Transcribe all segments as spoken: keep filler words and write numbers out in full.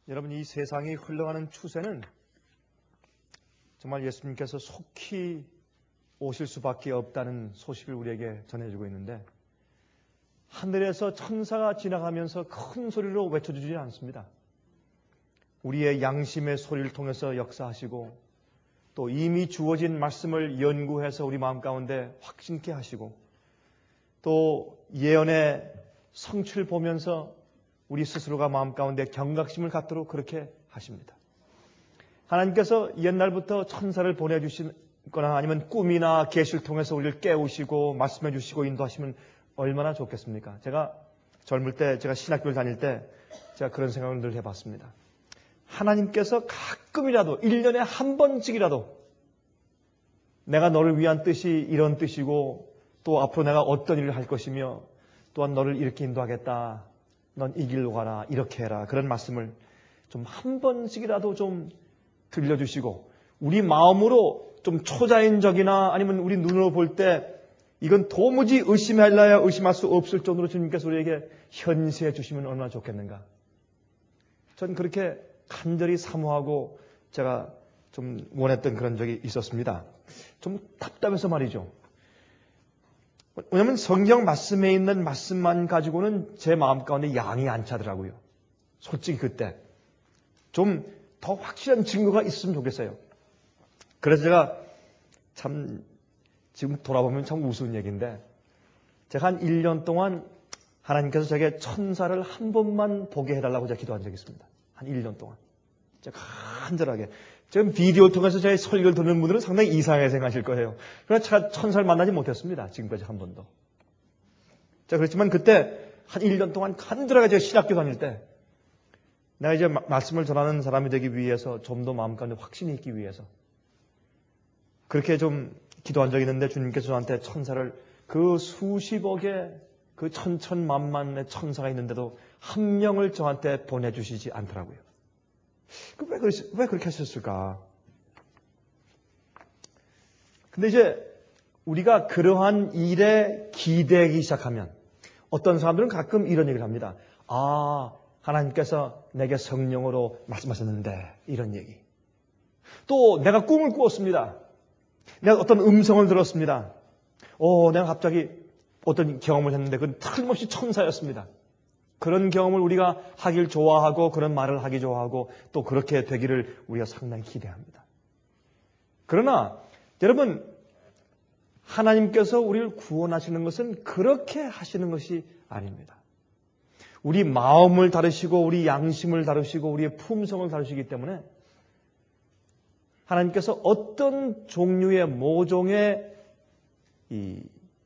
여러분, 이 세상이 흘러가는 추세는 정말 예수님께서 속히 오실 수밖에 없다는 소식을 우리에게 전해주고 있는데, 하늘에서 천사가 지나가면서 큰 소리로 외쳐주지 않습니다. 우리의 양심의 소리를 통해서 역사하시고, 또 이미 주어진 말씀을 연구해서 우리 마음 가운데 확신케 하시고, 또 예언의 성취를 보면서 우리 스스로가 마음 가운데 경각심을 갖도록 그렇게 하십니다. 하나님께서 옛날부터 천사를 보내주시거나 아니면 꿈이나 계시를 통해서 우리를 깨우시고 말씀해 주시고 인도하시면 얼마나 좋겠습니까? 제가 젊을 때, 제가 신학교를 다닐 때 제가 그런 생각을 늘 해봤습니다. 하나님께서 가끔이라도 일 년에 한 번씩이라도 내가 너를 위한 뜻이 이런 뜻이고 또 앞으로 내가 어떤 일을 할 것이며 또한 너를 이렇게 인도하겠다. 넌 이 길로 가라. 이렇게 해라. 그런 말씀을 좀 한 번씩이라도 좀 들려주시고 우리 마음으로 좀 초자연적이나 아니면 우리 눈으로 볼 때 이건 도무지 의심할라야 의심할 수 없을 정도로 주님께서 우리에게 현시해 주시면 얼마나 좋겠는가. 전 그렇게 간절히 사모하고 제가 좀 원했던 그런 적이 있었습니다. 좀 답답해서 말이죠. 왜냐하면 성경 말씀에 있는 말씀만 가지고는 제 마음 가운데 양이 안 차더라고요. 솔직히 그때 좀 더 확실한 증거가 있으면 좋겠어요. 그래서 제가 참 지금 돌아보면 참 우스운 얘기인데 제가 한 일 년 동안 하나님께서 제게 천사를 한 번만 보게 해달라고 제가 기도한 적이 있습니다. 한 일 년 동안. 제가 간절하게. 지금 비디오를 통해서 제 설교를 듣는 분들은 상당히 이상하게 생각하실 거예요. 그러나 제가 천사를 만나지 못했습니다. 지금까지 한 번도. 자, 그렇지만 그때 한 일 년 동안 간절하게 제가 신학교 다닐 때 내가 이제 말씀을 전하는 사람이 되기 위해서 좀 더 마음 가운데 확신이 있기 위해서 그렇게 좀 기도한 적이 있는데 주님께서 저한테 천사를 그 수십억의 그 천천만만의 천사가 있는데도 한 명을 저한테 보내주시지 않더라고요. 왜, 왜 그렇게 하셨을까? 근데 이제 우리가 그러한 일에 기대기 시작하면 어떤 사람들은 가끔 이런 얘기를 합니다. 아, 하나님께서 내게 성령으로 말씀하셨는데 이런 얘기. 또 내가 꿈을 꾸었습니다. 내가 어떤 음성을 들었습니다. 오, 내가 갑자기 어떤 경험을 했는데 그건 틀림없이 천사였습니다. 그런 경험을 우리가 하길 좋아하고 그런 말을 하기 좋아하고 또 그렇게 되기를 우리가 상당히 기대합니다. 그러나 여러분, 하나님께서 우리를 구원하시는 것은 그렇게 하시는 것이 아닙니다. 우리 마음을 다루시고 우리 양심을 다루시고 우리의 품성을 다루시기 때문에 하나님께서 어떤 종류의 모종의 이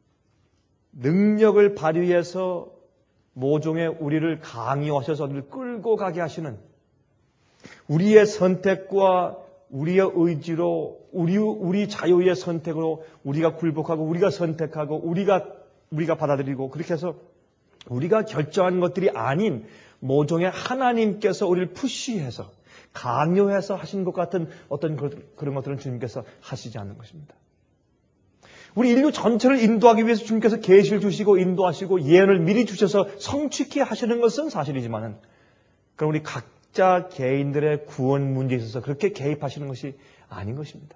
능력을 발휘해서 모종의 우리를 강요하셔서 우리를 끌고 가게 하시는 우리의 선택과 우리의 의지로 우리 우리 자유의 선택으로 우리가 굴복하고 우리가 선택하고 우리가 우리가 받아들이고 그렇게 해서 우리가 결정한 것들이 아닌 모종의 하나님께서 우리를 푸시해서 강요해서 하신 것 같은 어떤 그런 것들은 주님께서 하시지 않는 것입니다. 우리 인류 전체를 인도하기 위해서 주님께서 계시를 주시고 인도하시고 예언을 미리 주셔서 성취케 하시는 것은 사실이지만은 그럼 우리 각자 개인들의 구원 문제에 있어서 그렇게 개입하시는 것이 아닌 것입니다.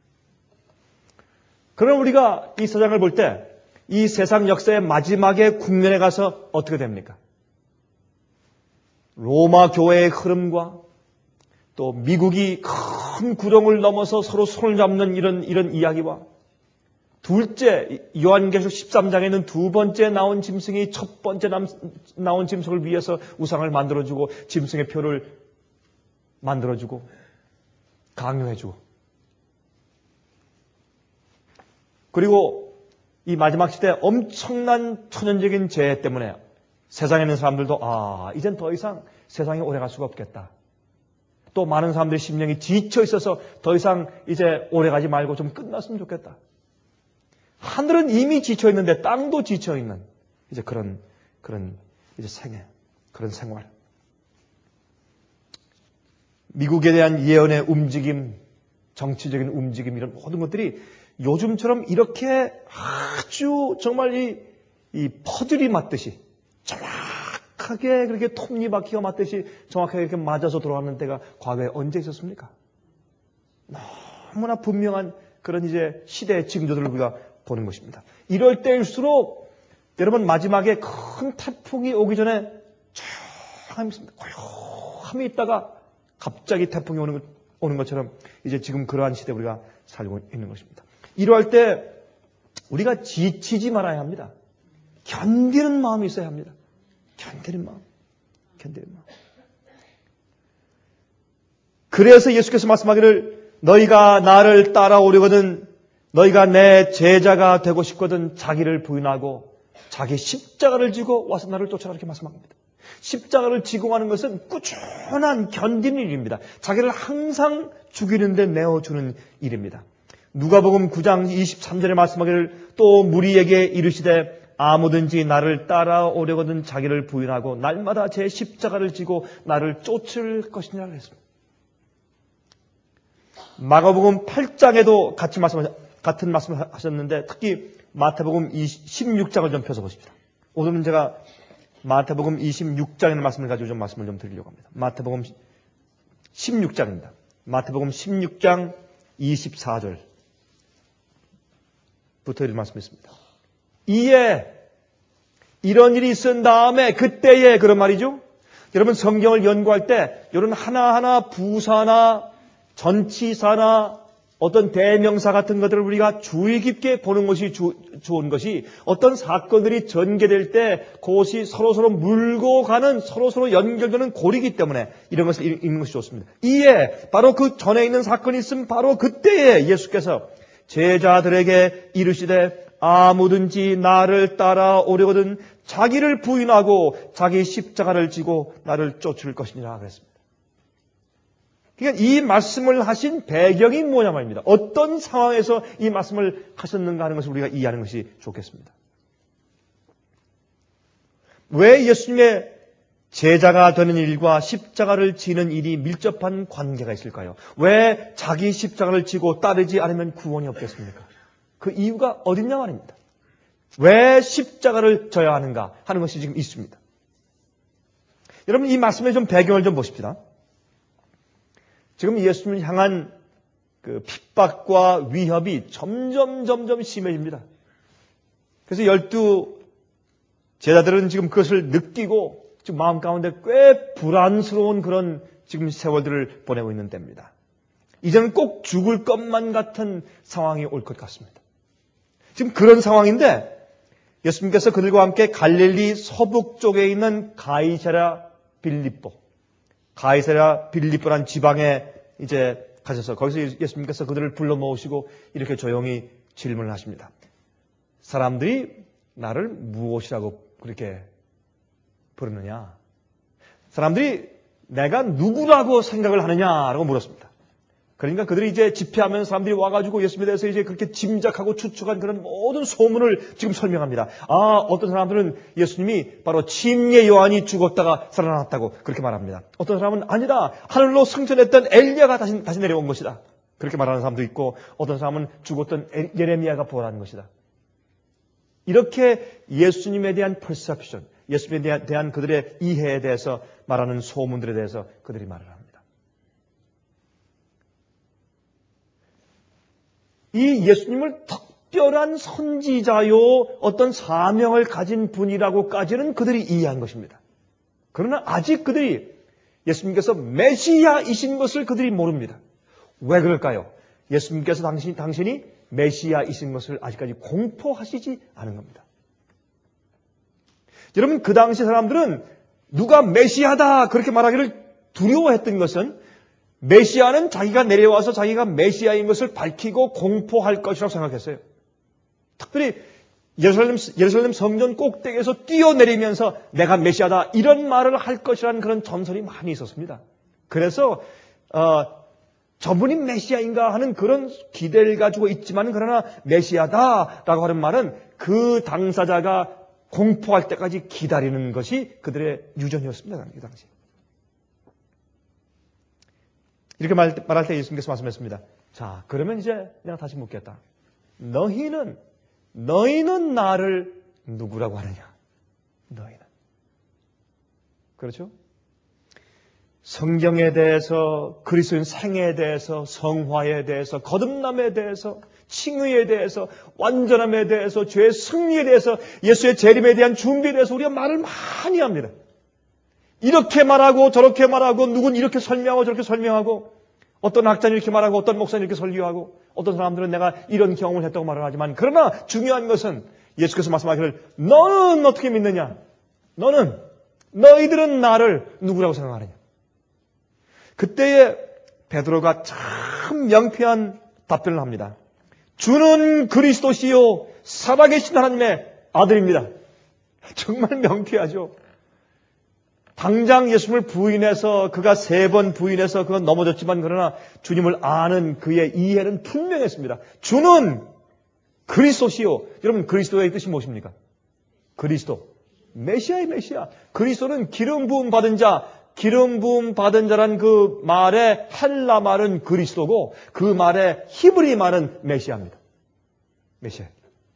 그럼 우리가 이 세상을 볼 때 이 세상 역사의 마지막에 국면에 가서 어떻게 됩니까? 로마 교회의 흐름과 또 미국이 큰 구덩을 넘어서 서로 손을 잡는 이런 이런 이야기와 둘째, 요한계시록 십삼 장에 있는 두 번째 나온 짐승이 첫 번째 나온 짐승을 위해서 우상을 만들어주고 짐승의 표를 만들어주고 강요해주고 그리고 이 마지막 시대에 엄청난 천연적인 재해 때문에 세상에 있는 사람들도 아, 이젠 더 이상 세상에 오래 갈 수가 없겠다. 또 많은 사람들의 심령이 지쳐 있어서 더 이상 이제 오래 가지 말고 좀 끝났으면 좋겠다. 하늘은 이미 지쳐 있는데 땅도 지쳐 있는 이제 그런 그런 이제 생애, 그런 생활. 미국에 대한 예언의 움직임, 정치적인 움직임 이런 모든 것들이 요즘처럼 이렇게 아주 정말 이, 이 퍼즐이 맞듯이 정확하게 정확하게 그렇게 톱니바퀴가 맞듯이 정확하게 이렇게 맞아서 돌아가는 때가 과거에 언제 있었습니까? 너무나 분명한 그런 이제 시대의 징조들을 우리가 보는 것입니다. 이럴 때일수록 여러분 마지막에 큰 태풍이 오기 전에 조용함이 있습니다. 고요함이 있다가 갑자기 태풍이 오는, 것, 오는 것처럼 이제 지금 그러한 시대에 우리가 살고 있는 것입니다. 이러할 때 우리가 지치지 말아야 합니다. 견디는 마음이 있어야 합니다. 견디는 마음. 견디는 마음. 그래서 예수께서 말씀하기를 너희가 나를 따라오려거든 너희가 내 제자가 되고 싶거든 자기를 부인하고 자기 십자가를 지고 와서 나를 쫓아라 이렇게 말씀합니다. 십자가를 지고 가는 것은 꾸준한 견디는 일입니다. 자기를 항상 죽이는 데 내어주는 일입니다. 누가복음 구 장 이십삼 절에 말씀하기를 또 무리에게 이르시되 아무든지 나를 따라오려거든 자기를 부인하고 날마다 제 십자가를 지고 나를 쫓을 것이니라 그랬습니다. 마가복음 팔 장에도 같이 말씀, 같은 말씀을 하셨는데 특히 마태복음 십육 장을 좀 펴서 보십시다. 오늘은 제가 마태복음 이십육 장의 말씀을 가지고 좀 말씀을 좀 드리려고 합니다. 마태복음 십육 장입니다. 마태복음 십육 장 이십사 절부터 이런 말씀이 있습니다. 이에 이런 일이 있은 다음에 그때에 그런 말이죠. 여러분 성경을 연구할 때 이런 하나하나 부사나 전치사나 어떤 대명사 같은 것들을 우리가 주의 깊게 보는 것이 주, 좋은 것이 어떤 사건들이 전개될 때 그것이 서로서로 물고 가는 서로서로 연결되는 고리이기 때문에 이런 것을 읽는 것이 좋습니다. 이에 바로 그 전에 있는 사건이 있으면 바로 그때에 예수께서 제자들에게 이르시되 아무든지 나를 따라오려거든 자기를 부인하고 자기 십자가를 지고 나를 쫓을 것이니라 그랬습니다. 그러니까 이 말씀을 하신 배경이 뭐냐 말입니다. 어떤 상황에서 이 말씀을 하셨는가 하는 것을 우리가 이해하는 것이 좋겠습니다. 왜 예수님의 제자가 되는 일과 십자가를 지는 일이 밀접한 관계가 있을까요? 왜 자기 십자가를 지고 따르지 않으면 구원이 없겠습니까? 그 이유가 어딨냐 말입니다. 왜 십자가를 져야 하는가 하는 것이 지금 있습니다. 여러분 이 말씀의 좀 배경을 좀 보십시다. 지금 예수님을 향한 그 핍박과 위협이 점점 점점 심해집니다. 그래서 열두 제자들은 지금 그것을 느끼고 지금 마음 가운데 꽤 불안스러운 그런 지금 세월들을 보내고 있는 때입니다. 이제는 꼭 죽을 것만 같은 상황이 올 것 같습니다. 지금 그런 상황인데 예수님께서 그들과 함께 갈릴리 서북 쪽에 있는 가이사랴 빌립보 가이사랴 빌립보란 지방에 이제 가셔서 거기서 예수님께서 그들을 불러 모으시고 이렇게 조용히 질문을 하십니다. 사람들이 나를 무엇이라고 그렇게 부르느냐? 사람들이 내가 누구라고 생각을 하느냐라고 물었습니다. 그러니까 그들이 이제 집회하면서 사람들이 와가지고 예수님에 대해서 이제 그렇게 짐작하고 추측한 그런 모든 소문을 지금 설명합니다. 아, 어떤 사람들은 예수님이 바로 침례 요한이 죽었다가 살아났다고 그렇게 말합니다. 어떤 사람은 아니다. 하늘로 승천했던 엘리야가 다시, 다시 내려온 것이다. 그렇게 말하는 사람도 있고 어떤 사람은 죽었던 예레미야가 부활한 것이다. 이렇게 예수님에 대한 퍼셉션, 예수님에 대한 그들의 이해에 대해서 말하는 소문들에 대해서 그들이 말을 합니다. 이 예수님을 특별한 선지자요 어떤 사명을 가진 분이라고까지는 그들이 이해한 것입니다. 그러나 아직 그들이 예수님께서 메시아이신 것을 그들이 모릅니다. 왜 그럴까요? 예수님께서 당신, 당신이 메시아이신 것을 아직까지 공포하시지 않은 겁니다. 여러분 그 당시 사람들은 누가 메시아다 그렇게 말하기를 두려워했던 것은 메시아는 자기가 내려와서 자기가 메시아인 것을 밝히고 공포할 것이라고 생각했어요. 특별히 예루살렘, 예루살렘 성전 꼭대기에서 뛰어내리면서 내가 메시아다 이런 말을 할 것이라는 그런 전설이 많이 있었습니다. 그래서 어, 저분이 메시아인가 하는 그런 기대를 가지고 있지만 그러나 메시아다라고 하는 말은 그 당사자가 공포할 때까지 기다리는 것이 그들의 유전이었습니다. 그 당시. 이렇게 말, 말할 때 예수님께서 말씀했습니다. 자, 그러면 이제 내가 다시 묻겠다. 너희는, 너희는 나를 누구라고 하느냐? 너희는. 그렇죠? 성경에 대해서, 그리스도인 생애에 대해서, 성화에 대해서, 거듭남에 대해서, 칭의에 대해서, 완전함에 대해서, 죄의 승리에 대해서, 예수의 재림에 대한 준비에 대해서 우리가 말을 많이 합니다. 이렇게 말하고 저렇게 말하고 누군 이렇게 설명하고 저렇게 설명하고 어떤 학자는 이렇게 말하고 어떤 목사는 이렇게 설교하고 어떤 사람들은 내가 이런 경험을 했다고 말을 하지만 그러나 중요한 것은 예수께서 말씀하기를 너는 어떻게 믿느냐? 너는 너희들은 나를 누구라고 생각하느냐? 그때에 베드로가 참 명쾌한 답변을 합니다. 주는 그리스도시요 살아계신 하나님의 아들입니다. 정말 명쾌하죠. 당장 예수님을 부인해서 그가 세 번 부인해서 그건 넘어졌지만 그러나 주님을 아는 그의 이해는 분명했습니다. 주는 그리스도시요. 여러분 그리스도의 뜻이 무엇입니까? 그리스도. 메시아의 메시아. 그리스도는 기름 부음 받은 자. 기름 부음 받은 자란 그 말의 헬라 말은 그리스도고 그 말의 히브리 말은 메시아입니다. 메시아.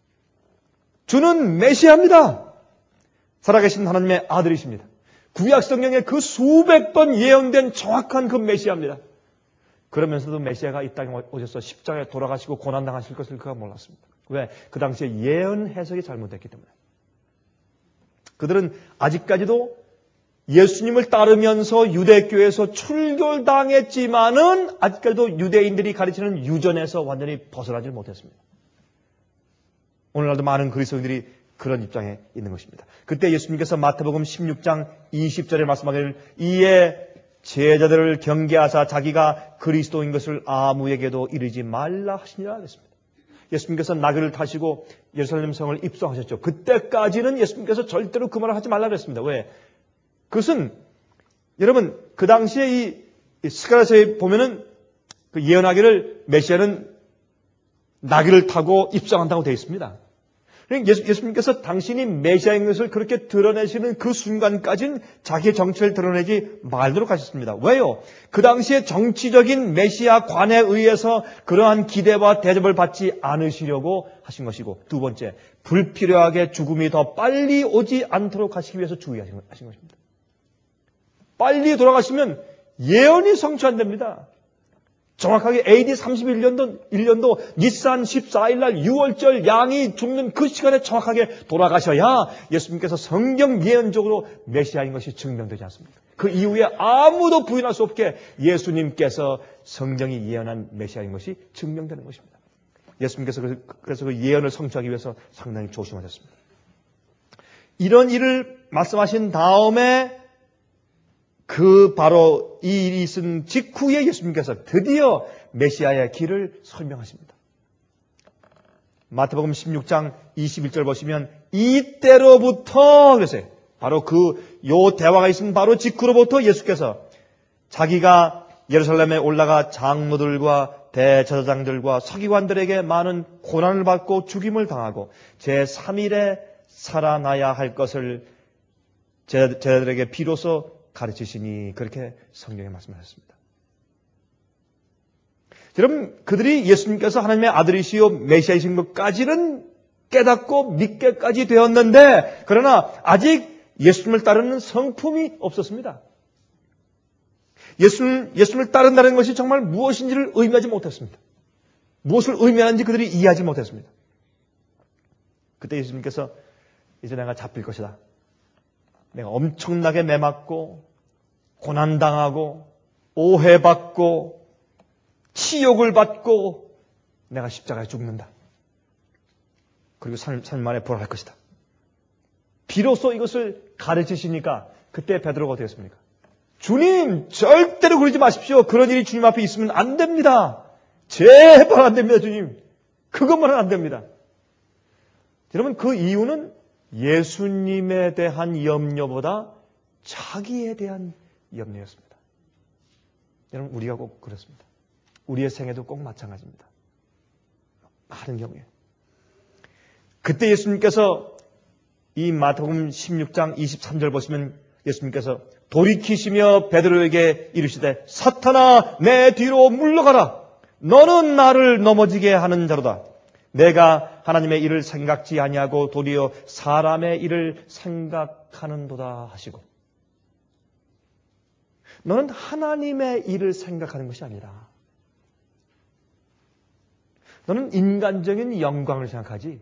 주는 메시아입니다. 살아계신 하나님의 아들이십니다. 구약 성경에 그 수백 번 예언된 정확한 그 메시아입니다. 그러면서도 메시아가 이 땅에 오셔서 십자가에 돌아가시고 고난당하실 것을 그가 몰랐습니다. 왜? 그 당시에 예언 해석이 잘못됐기 때문에. 그들은 아직까지도 예수님을 따르면서 유대교에서 출교당했지만은 아직까지도 유대인들이 가르치는 유전에서 완전히 벗어나지 못했습니다. 오늘날도 많은 그리스도인들이 그런 입장에 있는 것입니다. 그때 예수님께서 마태복음 십육 장 이십 절에 말씀하기를 이에 제자들을 경계하사 자기가 그리스도인 것을 아무에게도 이르지 말라 하시니라 하겠습니다. 예수님께서 나귀를 타시고 예루살렘 성을 입성하셨죠. 그때까지는 예수님께서 절대로 그 말을 하지 말라 그랬습니다. 왜? 그것은 여러분 그 당시에 이, 이 스가랴서에 보면은 그 예언하기를 메시아는 나귀를 타고 입성한다고 되어 있습니다. 예수, 예수님께서 당신이 메시아인 것을 그렇게 드러내시는 그 순간까지는 자기의 정체를 드러내지 말도록 하셨습니다. 왜요? 그 당시에 정치적인 메시아 관에 의해서 그러한 기대와 대접을 받지 않으시려고 하신 것이고 두 번째, 불필요하게 죽음이 더 빨리 오지 않도록 하시기 위해서 주의하신 것입니다. 빨리 돌아가시면 예언이 성취 안 됩니다. 정확하게 에이디 삼십일 년도, 일 년도 니산 십사 일 날 유월절 양이 죽는 그 시간에 정확하게 돌아가셔야 예수님께서 성경 예언적으로 메시아인 것이 증명되지 않습니까? 그 이후에 아무도 부인할 수 없게 예수님께서 성경이 예언한 메시아인 것이 증명되는 것입니다. 예수님께서 그래서 그 예언을 성취하기 위해서 상당히 조심하셨습니다. 이런 일을 말씀하신 다음에 그 바로 이 일이 있은 직후에 예수님께서 드디어 메시아의 길을 설명하십니다. 마태복음 십육 장 이십일 절 보시면 이때로부터 그랬어요. 바로 그 요 대화가 있은 바로 직후로부터 예수께서 자기가 예루살렘에 올라가 장로들과 대제사장들과 서기관들에게 많은 고난을 받고 죽임을 당하고 제삼 일에 살아나야 할 것을 제자들에게 비로소 가르치시니 그렇게 성경에 말씀하셨습니다. 여러분 그들이 예수님께서 하나님의 아들이시요 메시아이신 것까지는 깨닫고 믿게까지 되었는데 그러나 아직 예수님을 따르는 성품이 없었습니다. 예수님, 예수님을 따른다는 것이 정말 무엇인지를 의미하지 못했습니다. 무엇을 의미하는지 그들이 이해하지 못했습니다. 그때 예수님께서 이제 내가 잡힐 것이다. 내가 엄청나게 매맞고 고난당하고 오해받고 치욕을 받고 내가 십자가에 죽는다. 그리고 삼 일 만에 부활할 것이다. 비로소 이것을 가르치시니까 그때 베드로가 어떻게 했습니까? 주님 절대로 그러지 마십시오. 그런 일이 주님 앞에 있으면 안 됩니다. 제발 안 됩니다. 주님. 그것만은 안 됩니다. 여러분 그 이유는 예수님에 대한 염려보다 자기에 대한 염려였습니다. 여러분 우리가 꼭 그렇습니다. 우리의 생애도 꼭 마찬가지입니다. 많은 경우에. 그때 예수님께서 이 마태복음 십육 장 이십삼 절 보시면 예수님께서 돌이키시며 베드로에게 이르시되 사탄아 내 뒤로 물러가라. 너는 나를 넘어지게 하는 자로다. 내가 하나님의 일을 생각지 아니하고 도리어 사람의 일을 생각하는도다 하시고 너는 하나님의 일을 생각하는 것이 아니라 너는 인간적인 영광을 생각하지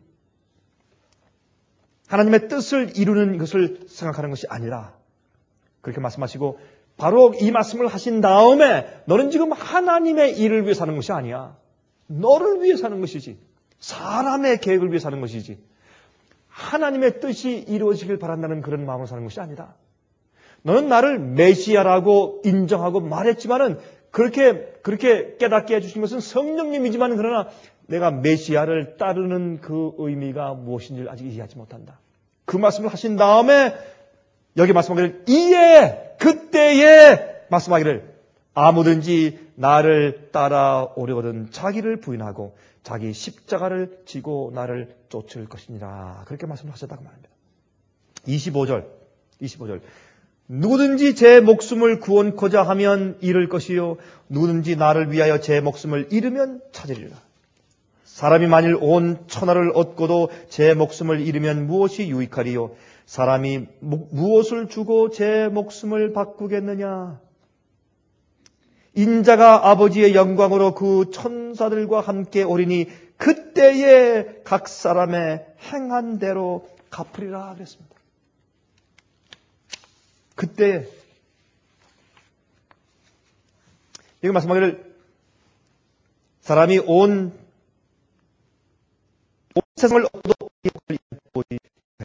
하나님의 뜻을 이루는 것을 생각하는 것이 아니라 그렇게 말씀하시고 바로 이 말씀을 하신 다음에 너는 지금 하나님의 일을 위해 사는 것이 아니야. 너를 위해 사는 것이지. 사람의 계획을 위해 사는 것이지. 하나님의 뜻이 이루어지길 바란다는 그런 마음으로 사는 것이 아니다. 너는 나를 메시아라고 인정하고 말했지만은 그렇게 그렇게 깨닫게 해주신 것은 성령님이지만 그러나 내가 메시아를 따르는 그 의미가 무엇인지를 아직 이해하지 못한다. 그 말씀을 하신 다음에 여기 말씀하기를 이에 그때에 말씀하기를 아무든지 나를 따라오려거든 자기를 부인하고 자기 십자가를 지고 나를 쫓을 것이니라. 그렇게 말씀을 하셨다고 말합니다. 이십오 절 이십오 절 누구든지 제 목숨을 구원코자 하면 잃을 것이요 누구든지 나를 위하여 제 목숨을 잃으면 찾으리라. 사람이 만일 온 천하를 얻고도 제 목숨을 잃으면 무엇이 유익하리요? 사람이 무엇을 주고 제 목숨을 바꾸겠느냐? 인자가 아버지의 영광으로 그 천사들과 함께 오리니 그때에 각 사람의 행한 대로 갚으리라 그랬습니다. 그때에 이거 말씀하기를 사람이 온, 온 세상을 얻어도 보지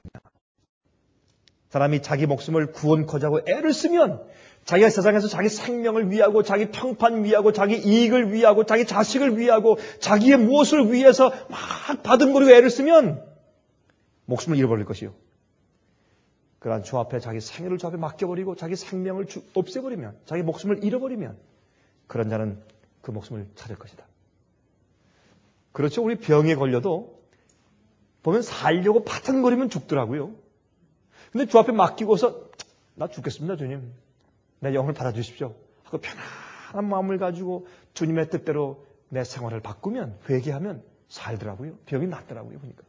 사람이 자기 목숨을 구원코자 하고 애를 쓰면 자기가 세상에서 자기 생명을 위하고 자기 평판 위하고 자기 이익을 위하고 자기 자식을 위하고 자기의 무엇을 위해서 막 바둥거리고 애를 쓰면 목숨을 잃어버릴 것이요. 그러한 주 앞에 자기 생애를 주 앞에 맡겨버리고 자기 생명을 주, 없애버리면 자기 목숨을 잃어버리면 그런 자는 그 목숨을 찾을 것이다. 그렇죠. 우리 병에 걸려도 보면 살려고 바둥거리면 죽더라고요. 근데 주 앞에 맡기고서 나 죽겠습니다 주님. 내 영혼을 받아주십시오 하고 편안한 마음을 가지고 주님의 뜻대로 내 생활을 바꾸면 회개하면 살더라고요. 병이 낫더라고요. 보니까.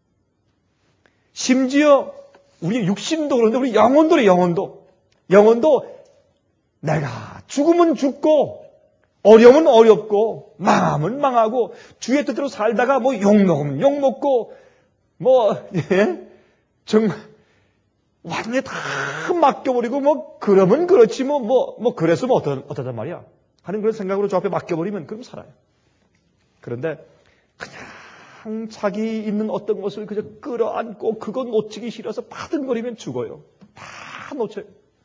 심지어 우리 육신도 그런데 우리 영혼도 그래. 영혼도. 영혼도 내가 죽으면 죽고 어려우면 어렵고 망하면 망하고 주의 뜻대로 살다가 뭐 욕먹으면 욕먹고 뭐 예? 정말 완전히 다 맡겨버리고 뭐 그러면 그렇지 뭐 뭐 뭐 그래서 뭐 어떠, 어떠단 말이야 하는 그런 생각으로 저 앞에 맡겨버리면 그럼 살아요. 그런데 그냥 자기 있는 어떤 것을 그저 끌어안고 그것 놓치기 싫어서 바둥거리면 죽어요. 다 놓쳐요.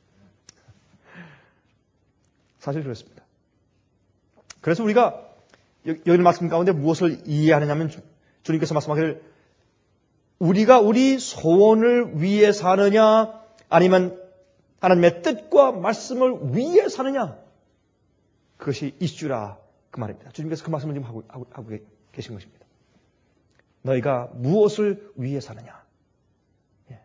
사실 그렇습니다. 그래서 우리가 여기 말씀 가운데 무엇을 이해하느냐면 주님께서 말씀하기를 우리가 우리 소원을 위해 사느냐 아니면 하나님의 뜻과 말씀을 위해 사느냐 그것이 이슈라 그 말입니다. 주님께서 그 말씀을 지금 하고, 하고, 하고 계신 것입니다. 너희가 무엇을 위해 사느냐. 예.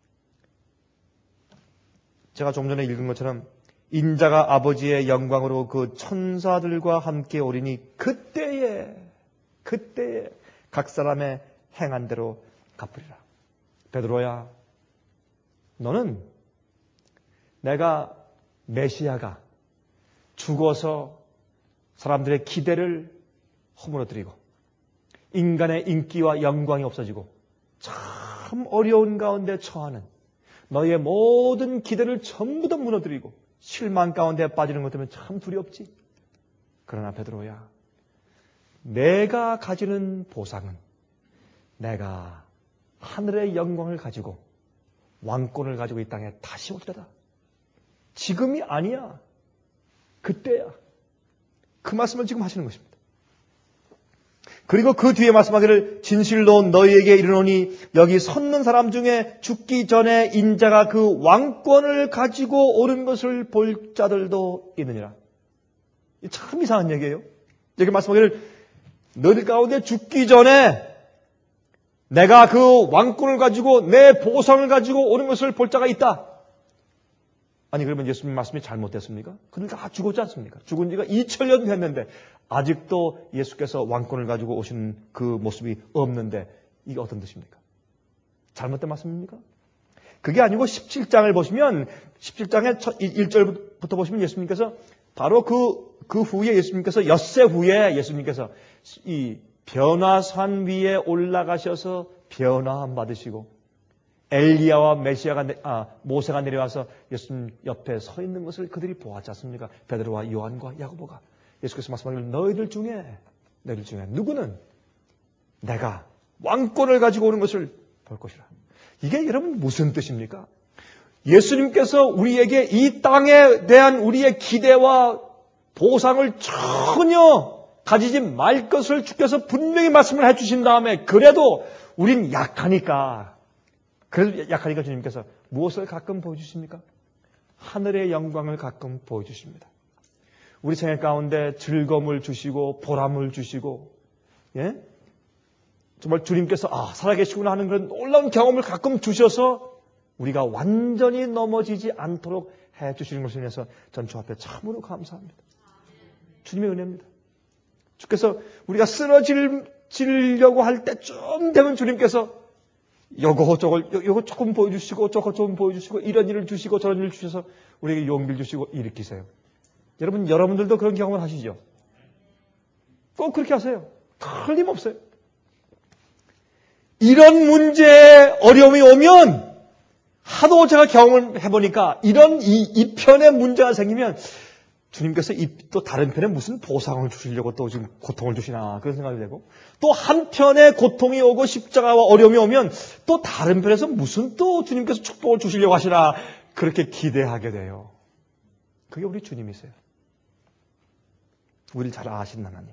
제가 좀 전에 읽은 것처럼 인자가 아버지의 영광으로 그 천사들과 함께 오리니 그때에 그때에 각 사람의 행한 대로 갚으리라. 베드로야, 너는 내가 메시아가 죽어서 사람들의 기대를 허물어뜨리고 인간의 인기와 영광이 없어지고 참 어려운 가운데 처하는 너의 모든 기대를 전부 다 무너뜨리고 실망 가운데 빠지는 것 때문에 참 두렵지. 그러나 베드로야, 내가 가지는 보상은 내가 하늘의 영광을 가지고 왕권을 가지고 이 땅에 다시 올 때다. 지금이 아니야. 그때야. 그 말씀을 지금 하시는 것입니다. 그리고 그 뒤에 말씀하기를 진실로 너희에게 이르노니 여기 섰는 사람 중에 죽기 전에 인자가 그 왕권을 가지고 오는 것을 볼 자들도 있느니라. 참 이상한 얘기예요. 여기 말씀하기를 너희 가운데 죽기 전에 내가 그 왕권을 가지고 내 보상을 가지고 오는 것을 볼 자가 있다. 아니 그러면 예수님 말씀이 잘못됐습니까? 그들 다 죽었지 않습니까? 죽은 지가 이천 년 됐는데 아직도 예수께서 왕권을 가지고 오시는 그 모습이 없는데 이게 어떤 뜻입니까? 잘못된 말씀입니까? 그게 아니고 십칠 장을 보시면 십칠 장의 일 절부터 보시면 예수님께서 바로 그, 그 후에 예수님께서 엿새 후에 예수님께서 이 변화산 위에 올라가셔서 변화함 받으시고 엘리야와 메시아가 아, 모세가 내려와서 예수님 옆에 서 있는 것을 그들이 보았지 않습니까? 베드로와 요한과 야고보가 예수께서 말씀하기를 너희들 중에 너희들 중에 누구는 내가 왕권을 가지고 오는 것을 볼 것이라. 이게 여러분 무슨 뜻입니까? 예수님께서 우리에게 이 땅에 대한 우리의 기대와 보상을 전혀 가지지 말 것을 주께서 분명히 말씀을 해주신 다음에 그래도 우린 약하니까 그래도 약하니까 주님께서 무엇을 가끔 보여주십니까? 하늘의 영광을 가끔 보여주십니다. 우리 생애 가운데 즐거움을 주시고 보람을 주시고 예? 정말 주님께서 아 살아계시구나 하는 그런 놀라운 경험을 가끔 주셔서 우리가 완전히 넘어지지 않도록 해주시는 것을 위해서 전 주 앞에 참으로 감사합니다. 주님의 은혜입니다. 주께서 우리가 쓰러지려고 할 때쯤 되면 주님께서 요거 저걸 요거 조금 보여주시고 저거 좀 보여주시고 이런 일을 주시고 저런 일을 주셔서 우리에게 용기를 주시고 일으키세요. 여러분 여러분들도 그런 경험을 하시죠? 꼭 그렇게 하세요. 틀림없어요. 이런 문제에 어려움이 오면 하도 제가 경험을 해보니까 이런 이, 이 편의 문제가 생기면 주님께서 이, 또 다른 편에 무슨 보상을 주시려고 또 지금 고통을 주시나 그런 생각이 되고 또 한편에 고통이 오고 십자가와 어려움이 오면 또 다른 편에서 무슨 또 주님께서 축복을 주시려고 하시나 그렇게 기대하게 돼요. 그게 우리 주님이세요. 우리를 잘 아시는 하나님.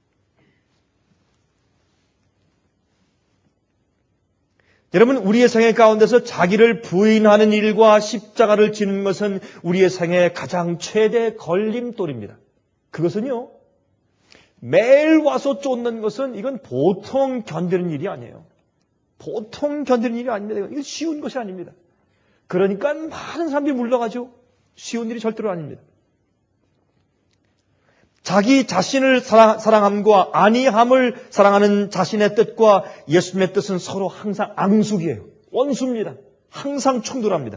여러분 우리의 생애 가운데서 자기를 부인하는 일과 십자가를 지는 것은 우리의 생애의 가장 최대 걸림돌입니다. 그것은요. 매일 와서 쫓는 것은 이건 보통 견디는 일이 아니에요. 보통 견디는 일이 아닙니다. 이건 쉬운 것이 아닙니다. 그러니까 많은 사람들이 물러가죠. 쉬운 일이 절대로 아닙니다. 자기 자신을 사랑, 사랑함과 아니함을 사랑하는 자신의 뜻과 예수님의 뜻은 서로 항상 앙숙이에요. 원수입니다. 항상 충돌합니다.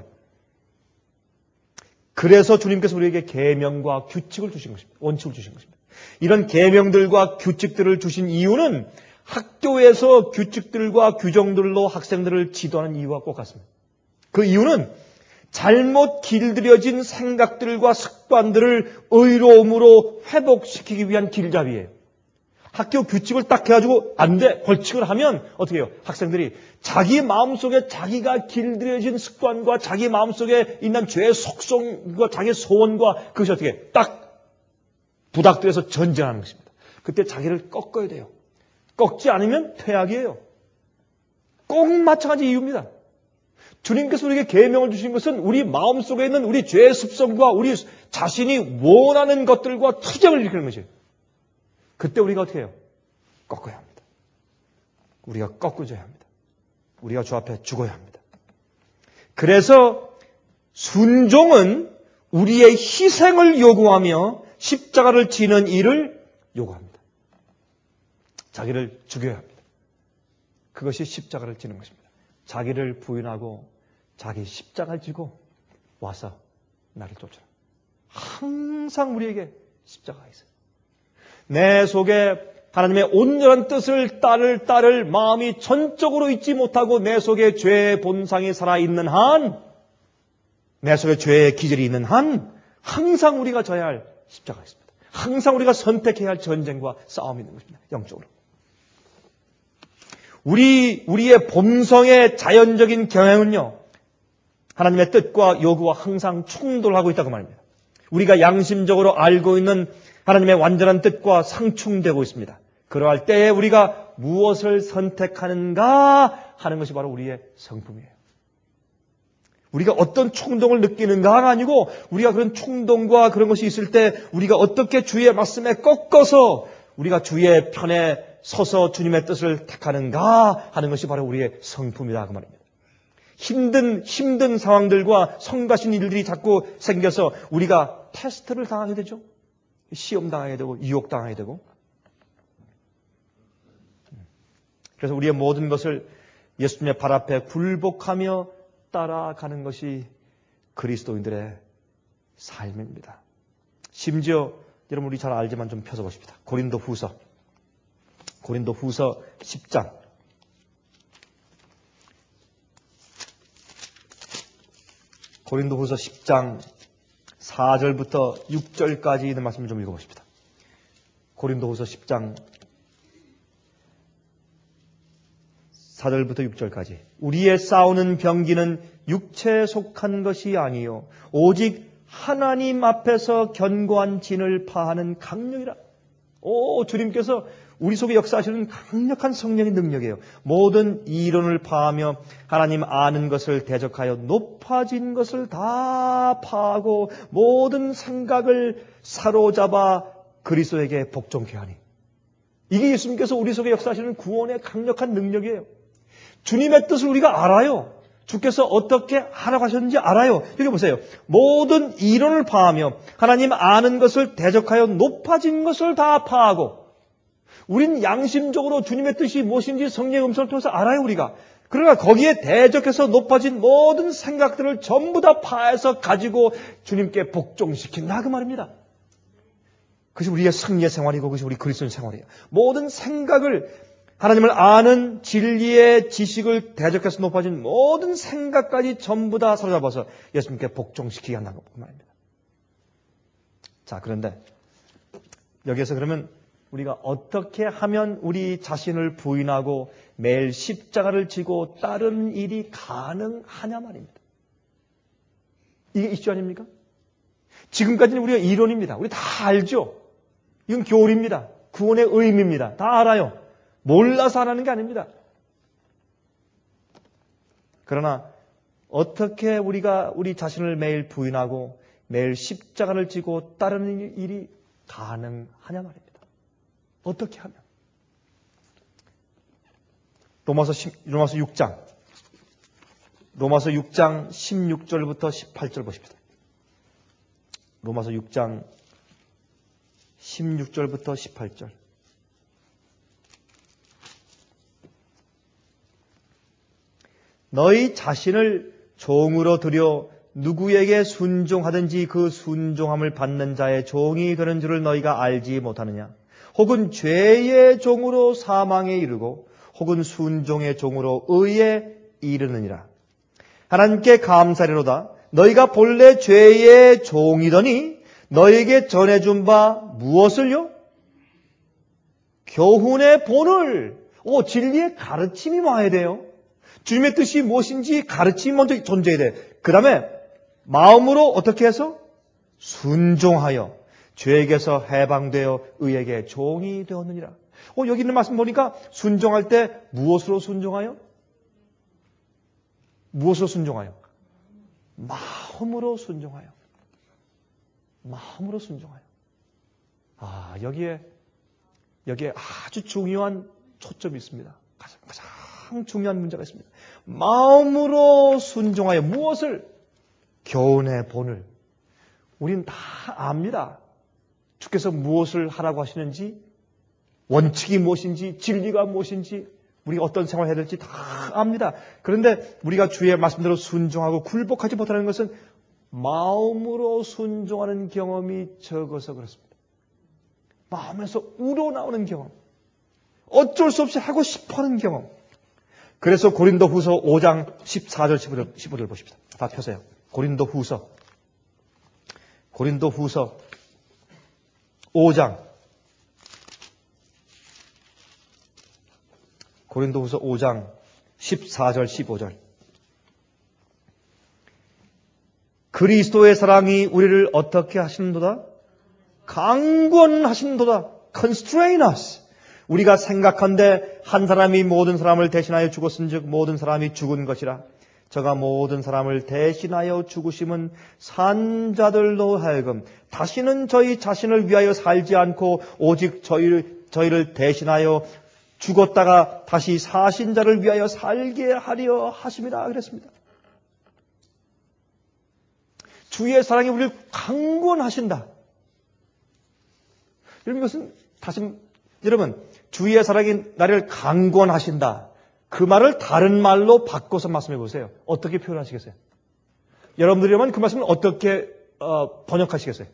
그래서 주님께서 우리에게 계명과 규칙을 주신 것입니다. 원칙을 주신 것입니다. 이런 계명들과 규칙들을 주신 이유는 학교에서 규칙들과 규정들로 학생들을 지도하는 이유와 꼭 같습니다. 그 이유는 잘못 길들여진 생각들과 습관들을 의로움으로 회복시키기 위한 길잡이에요. 학교 규칙을 딱 해가지고 안 돼, 벌칙을 하면 어떻게 해요? 학생들이 자기 마음속에 자기가 길들여진 습관과 자기 마음속에 있는 죄의 속성과 자기의 소원과 그것이 어떻게 딱 부닥들여서 전쟁하는 것입니다. 그때 자기를 꺾어야 돼요. 꺾지 않으면 퇴학이에요. 꼭 마찬가지 이유입니다. 주님께서 우리에게 계명을 주신 것은 우리 마음속에 있는 우리 죄의 습성과 우리 자신이 원하는 것들과 투쟁을 일으키는 것이에요. 그때 우리가 어떻게 해요? 꺾어야 합니다. 우리가 꺾어져야 합니다. 우리가 주 앞에 죽어야 합니다. 그래서 순종은 우리의 희생을 요구하며 십자가를 지는 일을 요구합니다. 자기를 죽여야 합니다. 그것이 십자가를 지는 것입니다. 자기를 부인하고 자기 십자가를 지고 와서 나를 쫓아라. 항상 우리에게 십자가가 있어요. 내 속에 하나님의 온전한 뜻을 따를 따를 마음이 전적으로 잊지 못하고 내 속에 죄의 본상이 살아있는 한, 내 속에 죄의 기질이 있는 한 항상 우리가 져야 할 십자가가 있습니다. 항상 우리가 선택해야 할 전쟁과 싸움이 있는 것입니다. 영적으로. 우리, 우리의 본성의 자연적인 경향은요, 하나님의 뜻과 요구와 항상 충돌하고 있다고 말입니다. 우리가 양심적으로 알고 있는 하나님의 완전한 뜻과 상충되고 있습니다. 그러할 때에 우리가 무엇을 선택하는가 하는 것이 바로 우리의 성품이에요. 우리가 어떤 충동을 느끼는가가 아니고 우리가 그런 충동과 그런 것이 있을 때 우리가 어떻게 주의 말씀에 꺾어서 우리가 주의 편에 서서 주님의 뜻을 택하는가 하는 것이 바로 우리의 성품이다 그 말입니다. 힘든 힘든 상황들과 성가신 일들이 자꾸 생겨서 우리가 테스트를 당하게 되죠. 시험 당하게 되고 유혹 당하게 되고. 그래서 우리의 모든 것을 예수님의 발 앞에 굴복하며 따라가는 것이 그리스도인들의 삶입니다. 심지어 여러분 우리 잘 알지만 좀 펴서 보십시다. 고린도 후서 고린도 후서 십 장 고린도 후서 십 장 사 절부터 육 절까지 있는 말씀을 좀 읽어보십시다. 고린도 후서 십 장 사 절부터 육 절까지. 우리의 싸우는 병기는 육체에 속한 것이 아니요 오직 하나님 앞에서 견고한 진을 파하는 강력이라. 오, 주님께서 우리 속에 역사하시는 강력한 성령의 능력이에요. 모든 이론을 파하며 하나님 아는 것을 대적하여 높아진 것을 다 파하고 모든 생각을 사로잡아 그리스도에게 복종케 하니. 이게 예수님께서 우리 속에 역사하시는 구원의 강력한 능력이에요. 주님의 뜻을 우리가 알아요. 주께서 어떻게 하라고 하셨는지 알아요. 여기 보세요. 모든 이론을 파하며 하나님 아는 것을 대적하여 높아진 것을 다 파하고. 우린 양심적으로 주님의 뜻이 무엇인지 성령의 음성을 통해서 알아요, 우리가. 그러나 거기에 대적해서 높아진 모든 생각들을 전부 다 파해서 가지고 주님께 복종시킨다, 그 말입니다. 그것이 우리의 승리의 생활이고 그것이 우리 그리스도인 생활이에요. 모든 생각을 하나님을 아는 진리의 지식을 대적해서 높아진 모든 생각까지 전부 다 사로잡아서 예수님께 복종시키게 한다는 말입니다. 자, 그런데 여기에서 그러면 우리가 어떻게 하면 우리 자신을 부인하고 매일 십자가를 지고 따르는 일이 가능하냐 말입니다. 이게 이슈 아닙니까? 지금까지는 우리가 이론입니다. 우리 다 알죠? 이건 교리입니다. 구원의 의미입니다. 다 알아요. 몰라서 안 하는 게 아닙니다. 그러나 어떻게 우리가 우리 자신을 매일 부인하고 매일 십자가를 지고 따르는 일이 가능하냐 말입니다. 어떻게 하면? 로마서, 로마서 육 장 로마서 육 장 십육 절부터 십팔 절 보십시다. 로마서 육 장 십육 절부터 십팔 절. 너희 자신을 종으로 들여 누구에게 순종하든지 그 순종함을 받는 자의 종이 되는 줄을 너희가 알지 못하느냐? 혹은 죄의 종으로 사망에 이르고 혹은 순종의 종으로 의에 이르느니라. 하나님께 감사리로다. 너희가 본래 죄의 종이더니 너희에게 전해준 바 무엇을요? 교훈의 본을. 오, 진리의 가르침이 와야 돼요. 주님의 뜻이 무엇인지 가르침이 먼저 존재해야 돼. 그 다음에 마음으로 어떻게 해서? 순종하여 죄에게서 해방되어 의에게 종이 되었느니라. 어, 여기 있는 말씀 보니까 순종할 때 무엇으로 순종하여? 무엇으로 순종하여? 마음으로 순종하여. 마음으로 순종하여. 아, 여기에 여기에 아주 중요한 초점이 있습니다. 가장, 가장 중요한 문제가 있습니다. 마음으로 순종하여 무엇을? 교훈의 본을. 우리는 다 압니다. 주께서 무엇을 하라고 하시는지, 원칙이 무엇인지, 진리가 무엇인지, 우리가 어떤 생활을 해야 될지 다 압니다. 그런데 우리가 주의 말씀대로 순종하고 굴복하지 못하는 것은 마음으로 순종하는 경험이 적어서 그렇습니다. 마음에서 우러나오는 경험. 어쩔 수 없이 하고 싶어하는 경험. 그래서 고린도 후서 오 장 십사 절 십오 절 보십시다. 다 펴세요. 고린도 후서. 고린도 후서 오 장. 고린도 후서 오 장 십사 절 십오 절. 그리스도의 사랑이 우리를 어떻게 하시는도다? 강권하시는도다. constrain us. 우리가 생각한데 한 사람이 모든 사람을 대신하여 죽었은즉 모든 사람이 죽은 것이라. 저가 모든 사람을 대신하여 죽으심은 산자들로 하여금 다시는 저희 자신을 위하여 살지 않고 오직 저희를, 저희를 대신하여 죽었다가 다시 사신 자를 위하여 살게 하려 하심이라 그랬습니다. 주의 사랑이 우리를 강권하신다. 여러분 이것은 다시 여러분 주의 사랑이 나를 강권하신다. 그 말을 다른 말로 바꿔서 말씀해 보세요. 어떻게 표현하시겠어요? 여러분들이라면 그 말씀을 어떻게 어, 번역하시겠어요?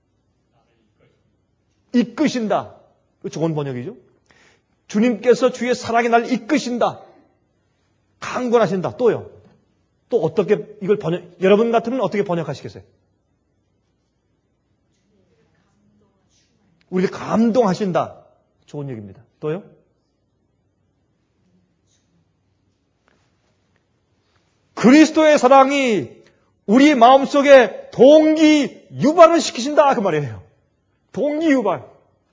이끄신다. 좋은 번역이죠. 주님께서 주의 사랑이 날 이끄신다. 강권하신다. 또요. 또 어떻게 이걸 번역, 여러분 같으면 어떻게 번역하시겠어요? 우리를 감동하신다. 좋은 얘기입니다. 또요? 그리스도의 사랑이 우리 마음속에 동기 유발을 시키신다. 그 말이에요. 동기 유발.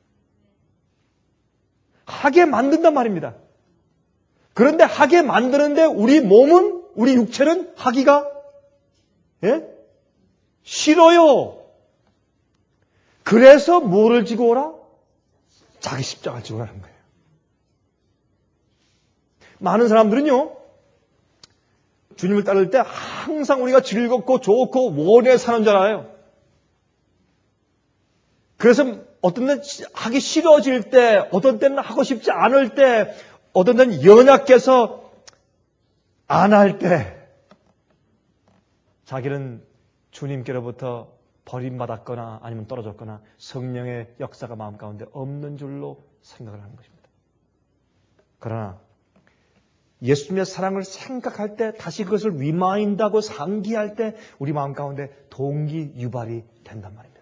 하게 만든단 말입니다. 그런데 하게 만드는데 우리 몸은, 우리 육체는 하기가 예? 싫어요. 그래서 뭐를 지고 오라? 자기 십자가를 지고 오라는 거예요. 많은 사람들은요, 주님을 따를 때 항상 우리가 즐겁고 좋고 원해 사는 줄 알아요. 그래서 어떤 때는 하기 싫어질 때, 어떤 때는 하고 싶지 않을 때, 어떤 때는 연약해서 안 할 때, 자기는 주님께로부터 버림받았거나 아니면 떨어졌거나 성령의 역사가 마음 가운데 없는 줄로 생각을 하는 것입니다. 그러나 예수님의 사랑을 생각할 때, 다시 그것을 리마인드하고 상기할 때 우리 마음 가운데 동기 유발이 된단 말입니다.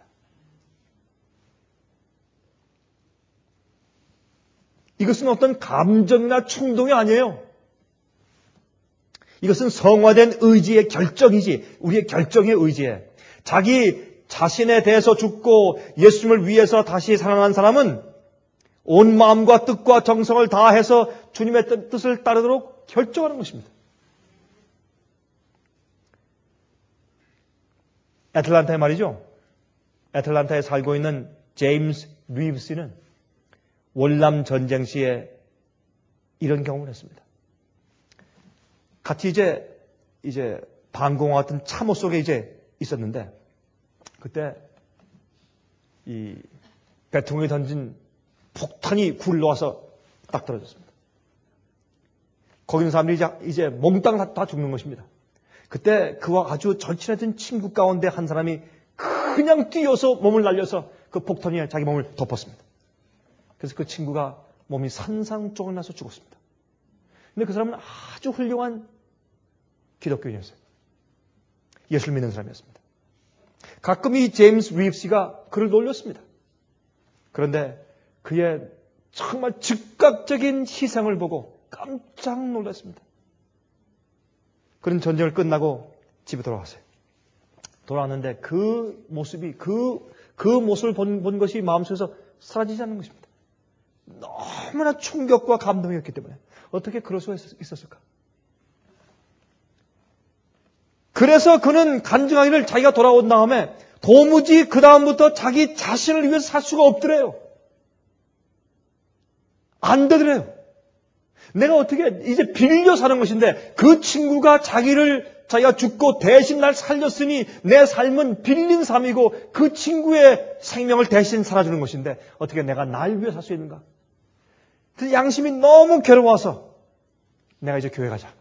이것은 어떤 감정이나 충동이 아니에요. 이것은 성화된 의지의 결정이지, 우리의 결정의 의지에. 자기 자신에 대해서 죽고 예수님을 위해서 다시 살아난 사람은 온 마음과 뜻과 정성을 다해서 주님의 뜻을 따르도록 결정하는 것입니다. 애틀란타에 말이죠. 애틀란타에 살고 있는 제임스 리브스는 월남 전쟁 시에 이런 경험을 했습니다. 같이 이제, 이제 방공호 같은 참호 속에 이제 있었는데, 그때 이 배통에 던진 폭탄이 굴러와서 딱 떨어졌습니다. 거기 있는 사람들이 이제, 이제 몽땅 다, 다 죽는 것입니다. 그때 그와 아주 절친했던 친구 가운데 한 사람이 그냥 뛰어서 몸을 날려서 그 폭탄에 자기 몸을 덮었습니다. 그래서 그 친구가 몸이 산상조각 나서 죽었습니다. 근데 그 사람은 아주 훌륭한 기독교인이었어요. 예수를 믿는 사람이었습니다. 가끔 이 제임스 리브스가 그를 놀렸습니다. 그런데 그의 정말 즉각적인 희생을 보고 깜짝 놀랐습니다. 그는 전쟁을 끝나고 집에 돌아왔어요. 돌아왔는데 그 모습이, 그, 그 모습을 본, 본 것이 마음속에서 사라지지 않는 것입니다. 너무나 충격과 감동이었기 때문에 어떻게 그럴 수가 있었을까? 그래서 그는 간증하기를 자기가 돌아온 다음에 도무지 그 다음부터 자기 자신을 위해서 살 수가 없더래요. 안 되더래요. 내가 어떻게 이제 빌려 사는 것인데 그 친구가 자기를 자기가 죽고 대신 날 살렸으니 내 삶은 빌린 삶이고 그 친구의 생명을 대신 살아주는 것인데 어떻게 내가 날 위해 살 수 있는가? 그 양심이 너무 괴로워서 내가 이제 교회 가자.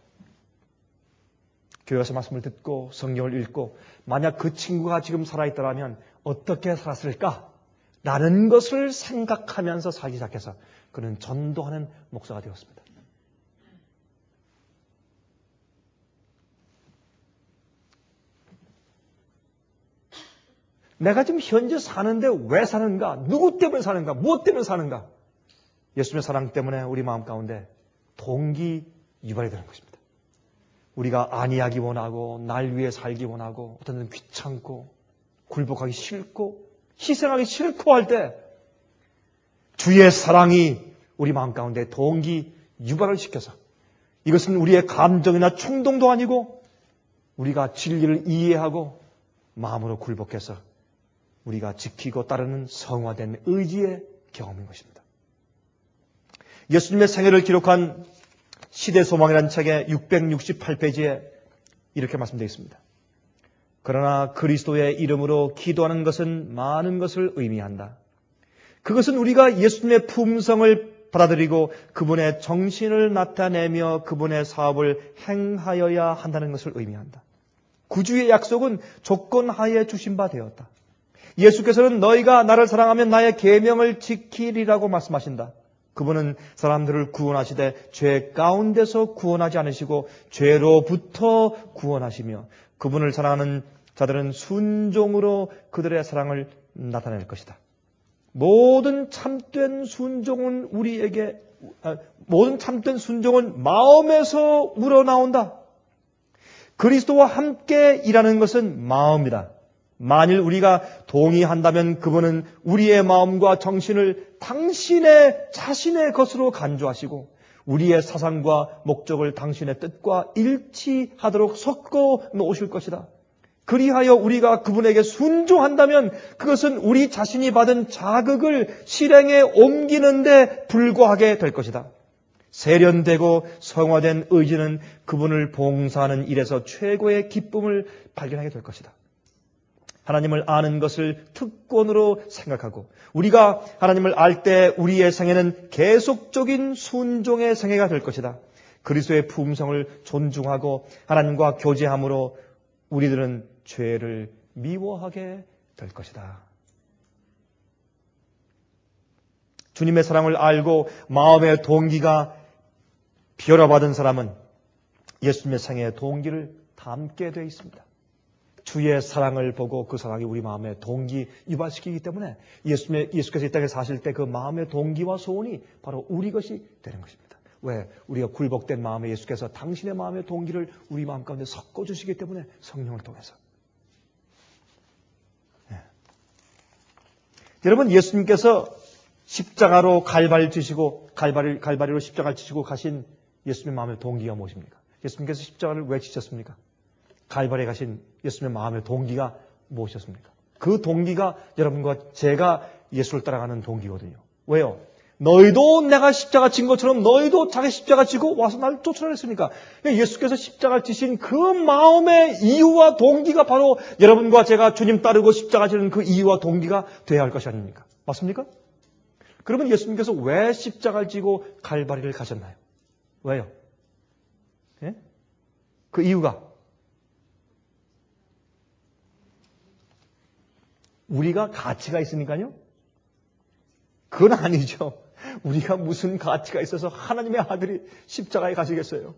교회 가서 말씀을 듣고 성경을 읽고 만약 그 친구가 지금 살아있더라면 어떻게 살았을까? 라는 것을 생각하면서 살기 시작해서 그는 전도하는 목사가 되었습니다. 내가 지금 현재 사는데 왜 사는가? 누구 때문에 사는가? 무엇 때문에 사는가? 예수님의 사랑 때문에 우리 마음 가운데 동기 유발이 되는 것입니다. 우리가 안이하기 원하고 날 위해 살기 원하고 어떤 때는 귀찮고 굴복하기 싫고 희생하기 싫고 할 때 주의 사랑이 우리 마음 가운데 동기 유발을 시켜서 이것은 우리의 감정이나 충동도 아니고 우리가 진리를 이해하고 마음으로 굴복해서 우리가 지키고 따르는 성화된 의지의 경험인 것입니다. 예수님의 생애를 기록한 시대소망이라는 책의 육백육십팔 페이지에 이렇게 말씀되어 있습니다. 그러나 그리스도의 이름으로 기도하는 것은 많은 것을 의미한다. 그것은 우리가 예수님의 품성을 받아들이고 그분의 정신을 나타내며 그분의 사업을 행하여야 한다는 것을 의미한다. 구주의 약속은 조건하에 주신 바 되었다. 예수께서는 너희가 나를 사랑하면 나의 계명을 지키리라고 말씀하신다. 그분은 사람들을 구원하시되 죄 가운데서 구원하지 않으시고 죄로부터 구원하시며 그분을 사랑하는 자들은 순종으로 그들의 사랑을 나타낼 것이다. 모든 참된 순종은 우리에게 모든 참된 순종은 마음에서 우러나온다. 그리스도와 함께 일하는 것은 마음이다. 만일 우리가 동의한다면 그분은 우리의 마음과 정신을 당신의 자신의 것으로 간주하시고 우리의 사상과 목적을 당신의 뜻과 일치하도록 섞어 놓으실 것이다. 그리하여 우리가 그분에게 순종한다면 그것은 우리 자신이 받은 자극을 실행에 옮기는 데 불과하게 될 것이다. 세련되고 성화된 의지는 그분을 봉사하는 일에서 최고의 기쁨을 발견하게 될 것이다. 하나님을 아는 것을 특권으로 생각하고 우리가 하나님을 알 때 우리의 생애는 계속적인 순종의 생애가 될 것이다. 그리스도의 품성을 존중하고 하나님과 교제함으로 우리들은 죄를 미워하게 될 것이다. 주님의 사랑을 알고 마음의 동기가 변화받은 사람은 예수님의 생애의 동기를 담게 되어 있습니다. 주의 사랑을 보고 그 사랑이 우리 마음의 동기 유발시키기 때문에 예수님의, 예수께서 이 땅에 사실 때 그 마음의 동기와 소원이 바로 우리 것이 되는 것입니다. 왜? 우리가 굴복된 마음에 예수께서 당신의 마음의 동기를 우리 마음 가운데 섞어주시기 때문에 성령을 통해서. 네. 여러분, 예수님께서 십자가로 갈바리를 지시고 갈바리, 갈바리로 십자가를 지시고 가신 예수님의 마음의 동기가 무엇입니까? 예수님께서 십자가를 왜 지셨습니까? 갈바리에 가신 예수님의 마음의 동기가 무엇이었습니까? 그 동기가 여러분과 제가 예수를 따라가는 동기거든요. 왜요? 너희도 내가 십자가 진 것처럼 너희도 자기 십자가 지고 와서 나를 쫓으라 했으니까. 예수께서 십자가 지신 그 마음의 이유와 동기가 바로 여러분과 제가 주님 따르고 십자가 지는 그 이유와 동기가 되어야 할 것이 아닙니까? 맞습니까? 그러면 예수님께서 왜 십자가를 지고 갈바리를 가셨나요? 왜요? 예? 그 이유가 우리가 가치가 있으니까요? 그건 아니죠. 우리가 무슨 가치가 있어서 하나님의 아들이 십자가에 가시겠어요?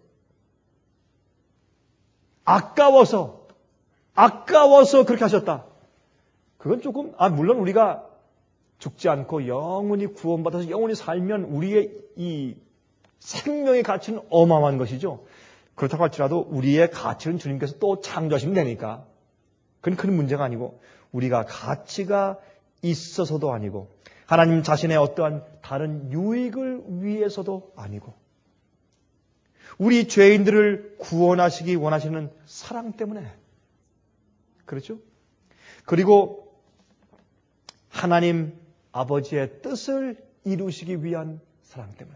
아까워서, 아까워서 그렇게 하셨다. 그건 조금, 아, 물론 우리가 죽지 않고 영원히 구원받아서 영원히 살면 우리의 이 생명의 가치는 어마어마한 것이죠. 그렇다고 할지라도 우리의 가치는 주님께서 또 창조하시면 되니까. 그건 큰 문제가 아니고 우리가 가치가 있어서도 아니고 하나님 자신의 어떠한 다른 유익을 위해서도 아니고 우리 죄인들을 구원하시기 원하시는 사랑 때문에 그렇죠? 그리고 하나님 아버지의 뜻을 이루시기 위한 사랑 때문에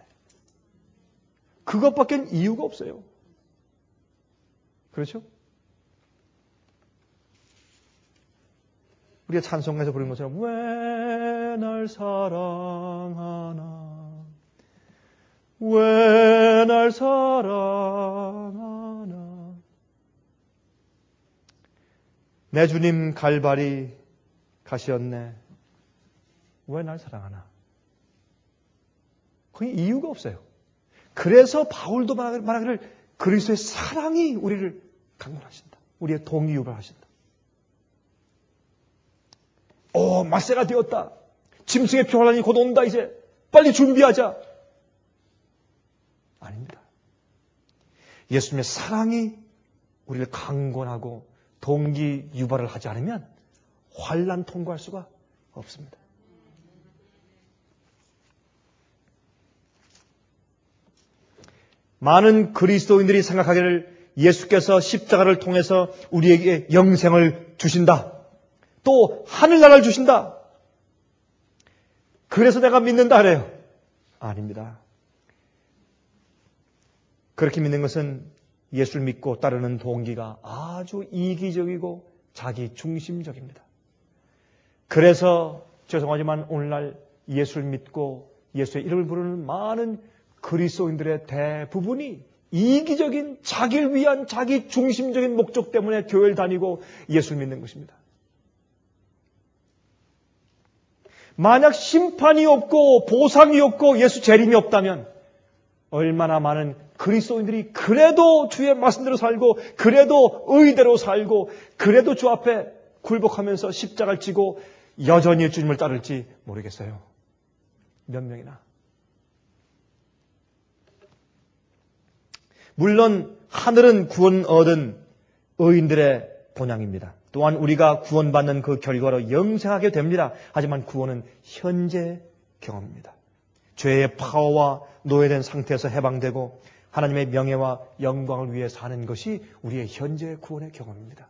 그것밖엔 이유가 없어요. 그렇죠? 우리가 찬송가에서 부르는 것처럼 왜 날 사랑하나 왜 날 사랑하나 내 주님 갈바리 가시었네 왜 날 사랑하나 거기 이유가 없어요. 그래서 바울도 말하기를 그리스도의 사랑이 우리를 강건하신다. 우리의 동기 유발하신다. 오, 말세가 되었다. 짐승의 표환란이 곧 온다. 이제 빨리 준비하자. 아닙니다. 예수님의 사랑이 우리를 강건하고 동기 유발을 하지 않으면 환난 통과할 수가 없습니다. 많은 그리스도인들이 생각하기를 예수께서 십자가를 통해서 우리에게 영생을 주신다. 또 하늘나라를 주신다. 그래서 내가 믿는다 그래요. 아닙니다. 그렇게 믿는 것은 예수를 믿고 따르는 동기가 아주 이기적이고 자기 중심적입니다. 그래서 죄송하지만 오늘날 예수를 믿고 예수의 이름을 부르는 많은 그리스도인들의 대부분이 이기적인 자기를 위한 자기 중심적인 목적 때문에 교회를 다니고 예수를 믿는 것입니다. 만약 심판이 없고 보상이 없고 예수 재림이 없다면 얼마나 많은 그리스도인들이 그래도 주의 말씀대로 살고 그래도 의대로 살고 그래도 주 앞에 굴복하면서 십자가를 지고 여전히 주님을 따를지 모르겠어요. 몇 명이나. 물론 하늘은 구원 얻은 의인들의 본향입니다. 또한 우리가 구원받는 그 결과로 영생하게 됩니다. 하지만 구원은 현재 경험입니다. 죄의 파워와 노예된 상태에서 해방되고 하나님의 명예와 영광을 위해 사는 것이 우리의 현재 구원의 경험입니다.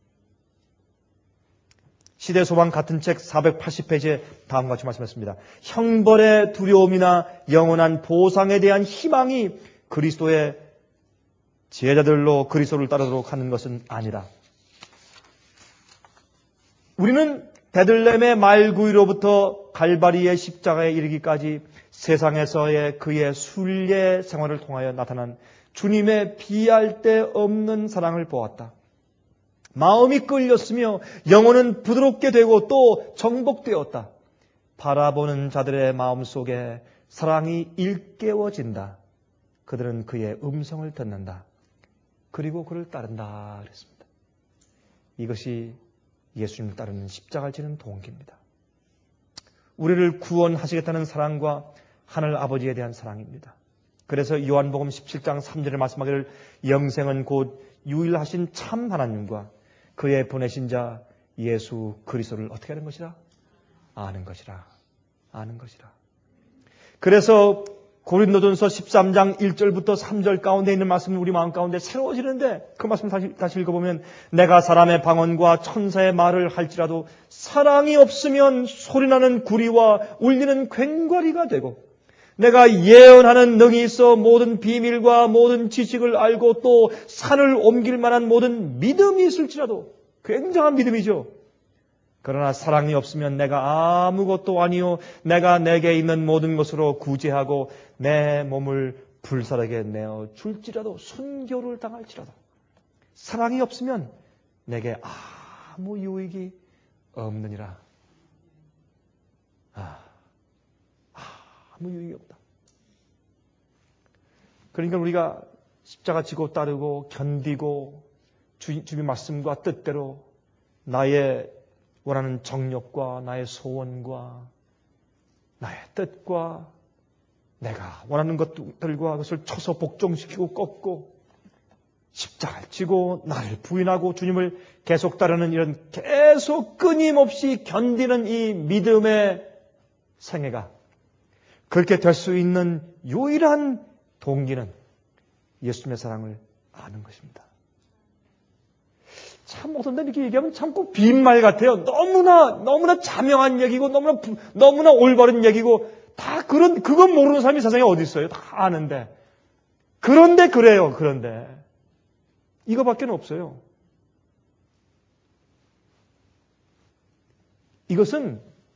시대소망 같은 책 사백팔십 페이지에 다음과 같이 말씀했습니다. 형벌의 두려움이나 영원한 보상에 대한 희망이 그리스도의 제자들로 그리스도를 따르도록 하는 것은 아니라 우리는 베들레헴의 말구이로부터 갈바리의 십자가에 이르기까지 세상에서의 그의 순례 생활을 통하여 나타난 주님의 비할 데 없는 사랑을 보았다. 마음이 끌렸으며 영혼은 부드럽게 되고 또 정복되었다. 바라보는 자들의 마음 속에 사랑이 일깨워진다. 그들은 그의 음성을 듣는다. 그리고 그를 따른다 그랬습니다. 이것이 예수님을 따르는 십자가를 지는 동기입니다. 우리를 구원하시겠다는 사랑과 하늘 아버지에 대한 사랑입니다. 그래서 요한복음 십칠 장 삼 절에 말씀하기를 영생은 곧 유일하신 참 하나님과 그의 보내신 자 예수 그리스도를 어떻게 하는 것이라? 아는 것이라. 아는 것이라. 그래서 고린도전서 십삼 장 일 절부터 삼 절 가운데 있는 말씀은 우리 마음 가운데 새로워지는데 그 말씀 다시, 다시 읽어보면 내가 사람의 방언과 천사의 말을 할지라도 사랑이 없으면 소리나는 구리와 울리는 괭과리가 되고 내가 예언하는 능이 있어 모든 비밀과 모든 지식을 알고 또 산을 옮길 만한 모든 믿음이 있을지라도 굉장한 믿음이죠. 그러나 사랑이 없으면 내가 아무것도 아니요 내가 내게 있는 모든 것으로 구제하고 내 몸을 불사르게 내어 줄지라도 순교를 당할지라도 사랑이 없으면 내게 아무 유익이 없느니라. 아, 아무 유익이 없다. 그러니까 우리가 십자가 지고 따르고 견디고 주, 주님 말씀과 뜻대로 나의 원하는 정욕과 나의 소원과 나의 뜻과 내가 원하는 것들과 그것을 쳐서 복종시키고 꺾고 십자가를 지고 나를 부인하고 주님을 계속 따르는 이런 계속 끊임없이 견디는 이 믿음의 생애가 그렇게 될 수 있는 유일한 동기는 예수님의 사랑을 아는 것입니다. 참 어떤 데 이렇게 얘기하면 참 꼭 빈말 같아요. 너무나 너무나 자명한 얘기고 너무나 너무나 올바른 얘기고 다 그런 그건 모르는 사람이 세상에 어디 있어요? 다 아는데. 그런데 그래요. 그런데 이거밖에 없어요. 이것은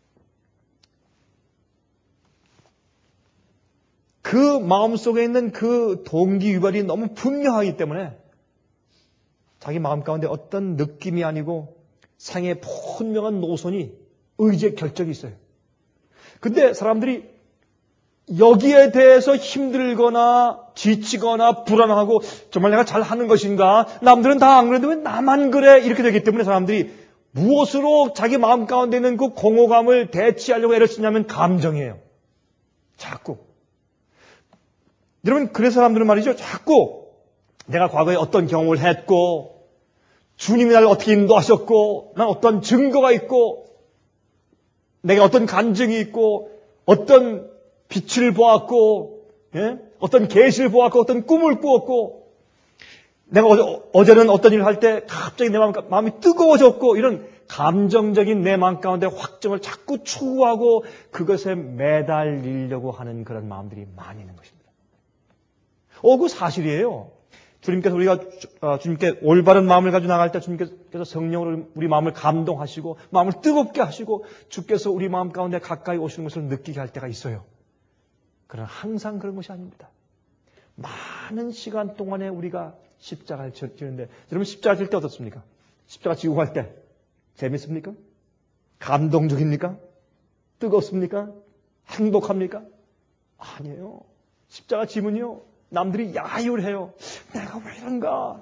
그 마음속에 있는 그 동기 유발이 너무 분명하기 때문에 자기 마음 가운데 어떤 느낌이 아니고 생의 분명한 노선이 의지의 결정이 있어요. 근데 사람들이 여기에 대해서 힘들거나 지치거나 불안하고 정말 내가 잘하는 것인가? 남들은 다 안 그래도 왜 나만 그래? 이렇게 되기 때문에 사람들이 무엇으로 자기 마음 가운데 있는 그 공허감을 대치하려고 애를 쓰냐면 감정이에요. 자꾸. 여러분 그래서 사람들은 말이죠. 자꾸 내가 과거에 어떤 경험을 했고 주님이 나를 어떻게 인도하셨고 난 어떤 증거가 있고 내가 어떤 간증이 있고 어떤 빛을 보았고 예? 어떤 계시를 보았고 어떤 꿈을 꾸었고 내가 어제, 어제는 어떤 일을 할 때 갑자기 내 마음, 마음이 뜨거워졌고 이런 감정적인 내 마음 가운데 확정을 자꾸 추구하고 그것에 매달리려고 하는 그런 마음들이 많이 있는 것입니다. 어, 그거 사실이에요. 주님께서 우리가 주님께 올바른 마음을 가지고 나갈 때 주님께서 성령으로 우리 마음을 감동하시고 마음을 뜨겁게 하시고 주께서 우리 마음 가운데 가까이 오시는 것을 느끼게 할 때가 있어요. 그러나 항상 그런 것이 아닙니다. 많은 시간 동안에 우리가 십자가를 지는데, 여러분 십자가 질 때 어떻습니까? 십자가 지고 갈 때 재밌습니까? 감동적입니까? 뜨겁습니까? 행복합니까? 아니에요. 십자가 지면요, 남들이 야유를 해요. 내가 왜 이런가?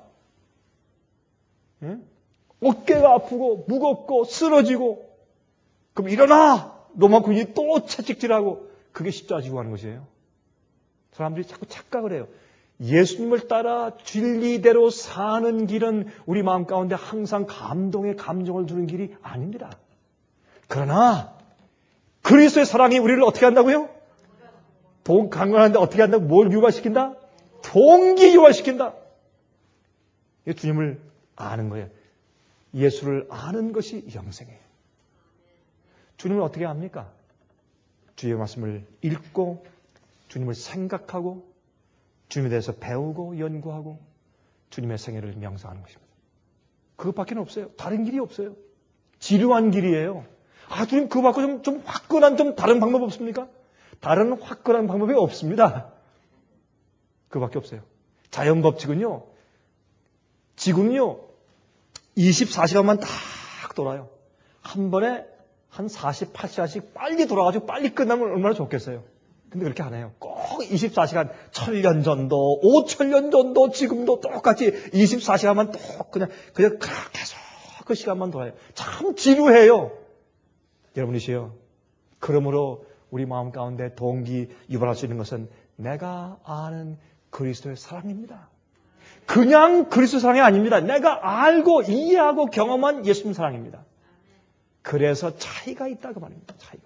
예? 어깨가 아프고 무겁고 쓰러지고, 그럼 일어나! 로마 군인이 또 채찍질하고, 그게 십자가 지고 가는 것이에요. 사람들이 자꾸 착각을 해요. 예수님을 따라 진리대로 사는 길은 우리 마음 가운데 항상 감동의 감정을 주는 길이 아닙니다. 그러나 그리스도의 사랑이 우리를 어떻게 한다고요? 돈 강건한데 어떻게 한다고? 뭘 유발시킨다? 동기 유발시킨다. 이게 주님을 아는 거예요. 예수를 아는 것이 영생이에요. 주님을 어떻게 압니까? 주의 말씀을 읽고 주님을 생각하고 주님에 대해서 배우고 연구하고 주님의 생애를 명상하는 것입니다. 그것밖에 없어요. 다른 길이 없어요. 지루한 길이에요. 아, 주님 그거 받고 좀, 좀 화끈한 좀 다른 방법 없습니까? 다른 화끈한 방법이 없습니다. 그거밖에 없어요. 자연 법칙은요, 지구는요, 이십사 시간만 딱 돌아요. 한 번에 한 사십팔 시간씩 빨리 돌아가지고 빨리 끝나면 얼마나 좋겠어요. 근데 그렇게 안 해요. 꼭 이십사 시간, 천년 전도, 오천년 전도, 지금도 똑같이 이십사 시간만 똑 그냥, 그냥 계속 그 시간만 돌아요. 참 지루해요. 여러분이시여. 그러므로 우리 마음 가운데 동기 유발할 수 있는 것은 내가 아는 그리스도의 사랑입니다. 그냥 그리스도 사랑이 아닙니다. 내가 알고 이해하고 경험한 예수님 사랑입니다. 그래서 차이가 있다 그 말입니다. 차이가.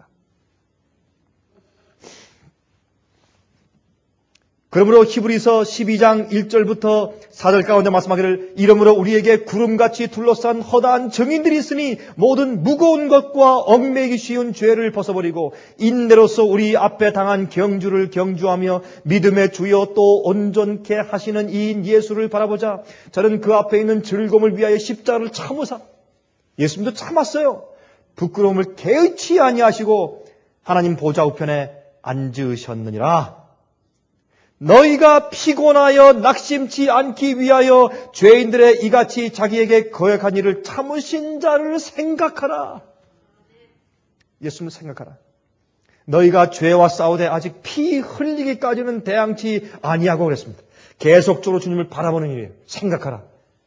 그러므로 히브리서 십이 장 일 절부터 사 절 가운데 말씀하기를 이러므로 우리에게 구름같이 둘러싼 허다한 증인들이 있으니 모든 무거운 것과 얽매이기 쉬운 죄를 벗어버리고 인내로서 우리 앞에 당한 경주를 경주하며 믿음의 주여 또 온전케 하시는 이인 예수를 바라보자. 저는 그 앞에 있는 즐거움을 위하여 십자가를 참으사. 예수님도 참았어요. 부끄러움을 개의치 아니하시고 하나님 보좌 우편에 앉으셨느니라. 너희가 피곤하여 낙심치 않기 위하여 죄인들의 이같이 자기에게 거역한 일을 참으신 자를 생각하라. 예수님을 생각하라. 너희가 죄와 싸우되 아직 피 흘리기까지는 대항치 아니하고 그랬습니다. 계속적으로 주님을 바라보는 일이에요. 생각하라.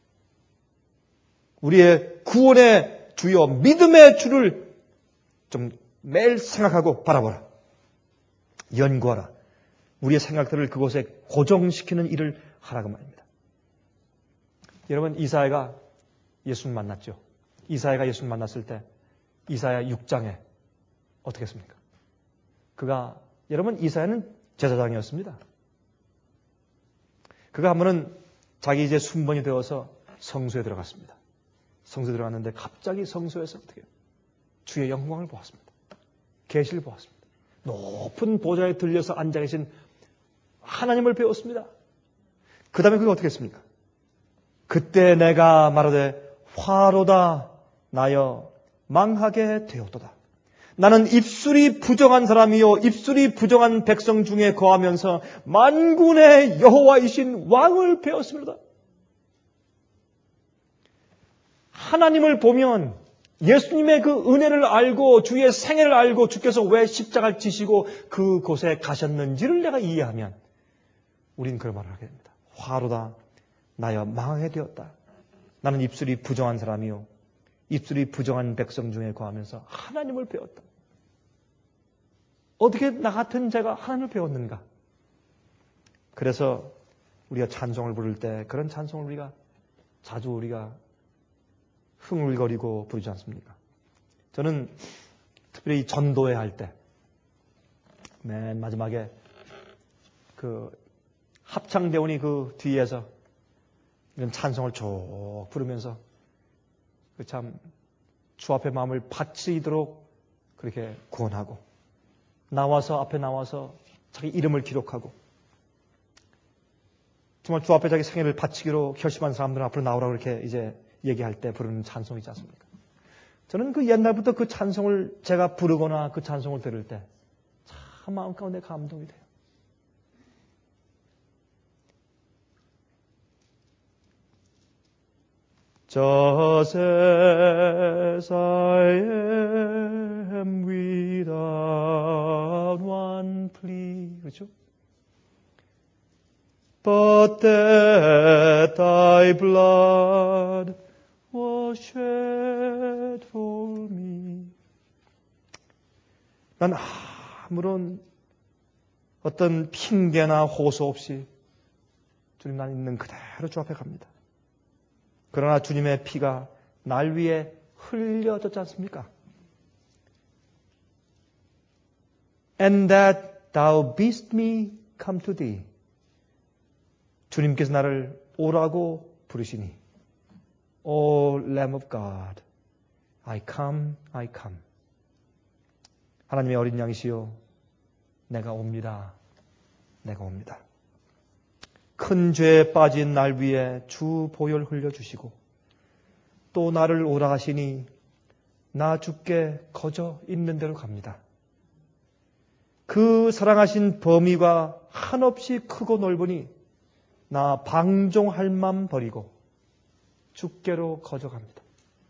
우리의 구원의 주여 믿음의 주를 좀 매일 생각하고 바라보라. 연구하라. 우리의 생각들을 그곳에 고정시키는 일을 하라고 말입니다. 여러분, 이사야가 예수를 만났죠. 이사야가 예수를 만났을 때 이사야 육 장에 어떻게 했습니까? 그가, 여러분, 이사야는 제사장이었습니다. 그가 한 번은 자기 이제 순번이 되어서 성소에 들어갔습니다. 성소에 들어갔는데 갑자기 성소에서 어떻게 해요? 주의 영광을 보았습니다. 계시를 보았습니다. 높은 보좌에 들려서 앉아 계신 하나님을 배웠습니다. 그 다음에 그가 어떻게 했습니까? 그때 내가 말하되 화로다 나여 망하게 되었도다. 나는 입술이 부정한 사람이요 입술이 부정한 백성 중에 거하면서 만군의 여호와이신 왕을 배웠습니다. 하나님을 보면 예수님의 그 은혜를 알고 주의 생애를 알고 주께서 왜 십자가를 지시고 그곳에 가셨는지를 내가 이해하면 우린 그런 말을 하게 됩니다. 화로다 나여 망하게 되었다. 나는 입술이 부정한 사람이요 입술이 부정한 백성 중에 거하면서 하나님을 배웠다. 어떻게 나 같은 자가 하나님을 배웠는가? 그래서 우리가 찬송을 부를 때 그런 찬송을 우리가 자주 우리가 흥얼거리고 부르지 않습니까? 저는 특별히 전도회 할 때 맨 마지막에 그 합창대원이 그 뒤에서 이런 찬송을 쭉 부르면서 그 참 주 앞에 마음을 바치도록 그렇게 구원하고 나와서 앞에 나와서 자기 이름을 기록하고 정말 주 앞에 자기 생애를 바치기로 결심한 사람들은 앞으로 나오라고 이렇게 이제 얘기할 때 부르는 찬송이지 않습니까? 저는 그 옛날부터 그 찬송을 제가 부르거나 그 찬송을 들을 때 참 마음 가운데 감동이 돼요. Just as I am without one plea. 그렇죠? But that thy blood was shed for me. 난 아무런 어떤 핑계나 호소 없이 주님, 난 있는 그대로 주 앞에 갑니다. 그러나 주님의 피가 날 위해 흘려졌지 않습니까? And that thou bidst me come to thee. 주님께서 나를 오라고 부르시니, O Lamb of God, I come, I come. 하나님의 어린 양이시여, 내가 옵니다. 내가 옵니다. 큰 죄에 빠진 날 위에 주 보혈 흘려주시고 또 나를 오라 하시니 나 주께 거저 있는 대로 갑니다. 그 사랑하신 범위가 한없이 크고 넓으니 나 방종할 맘 버리고 주께로 거저 갑니다.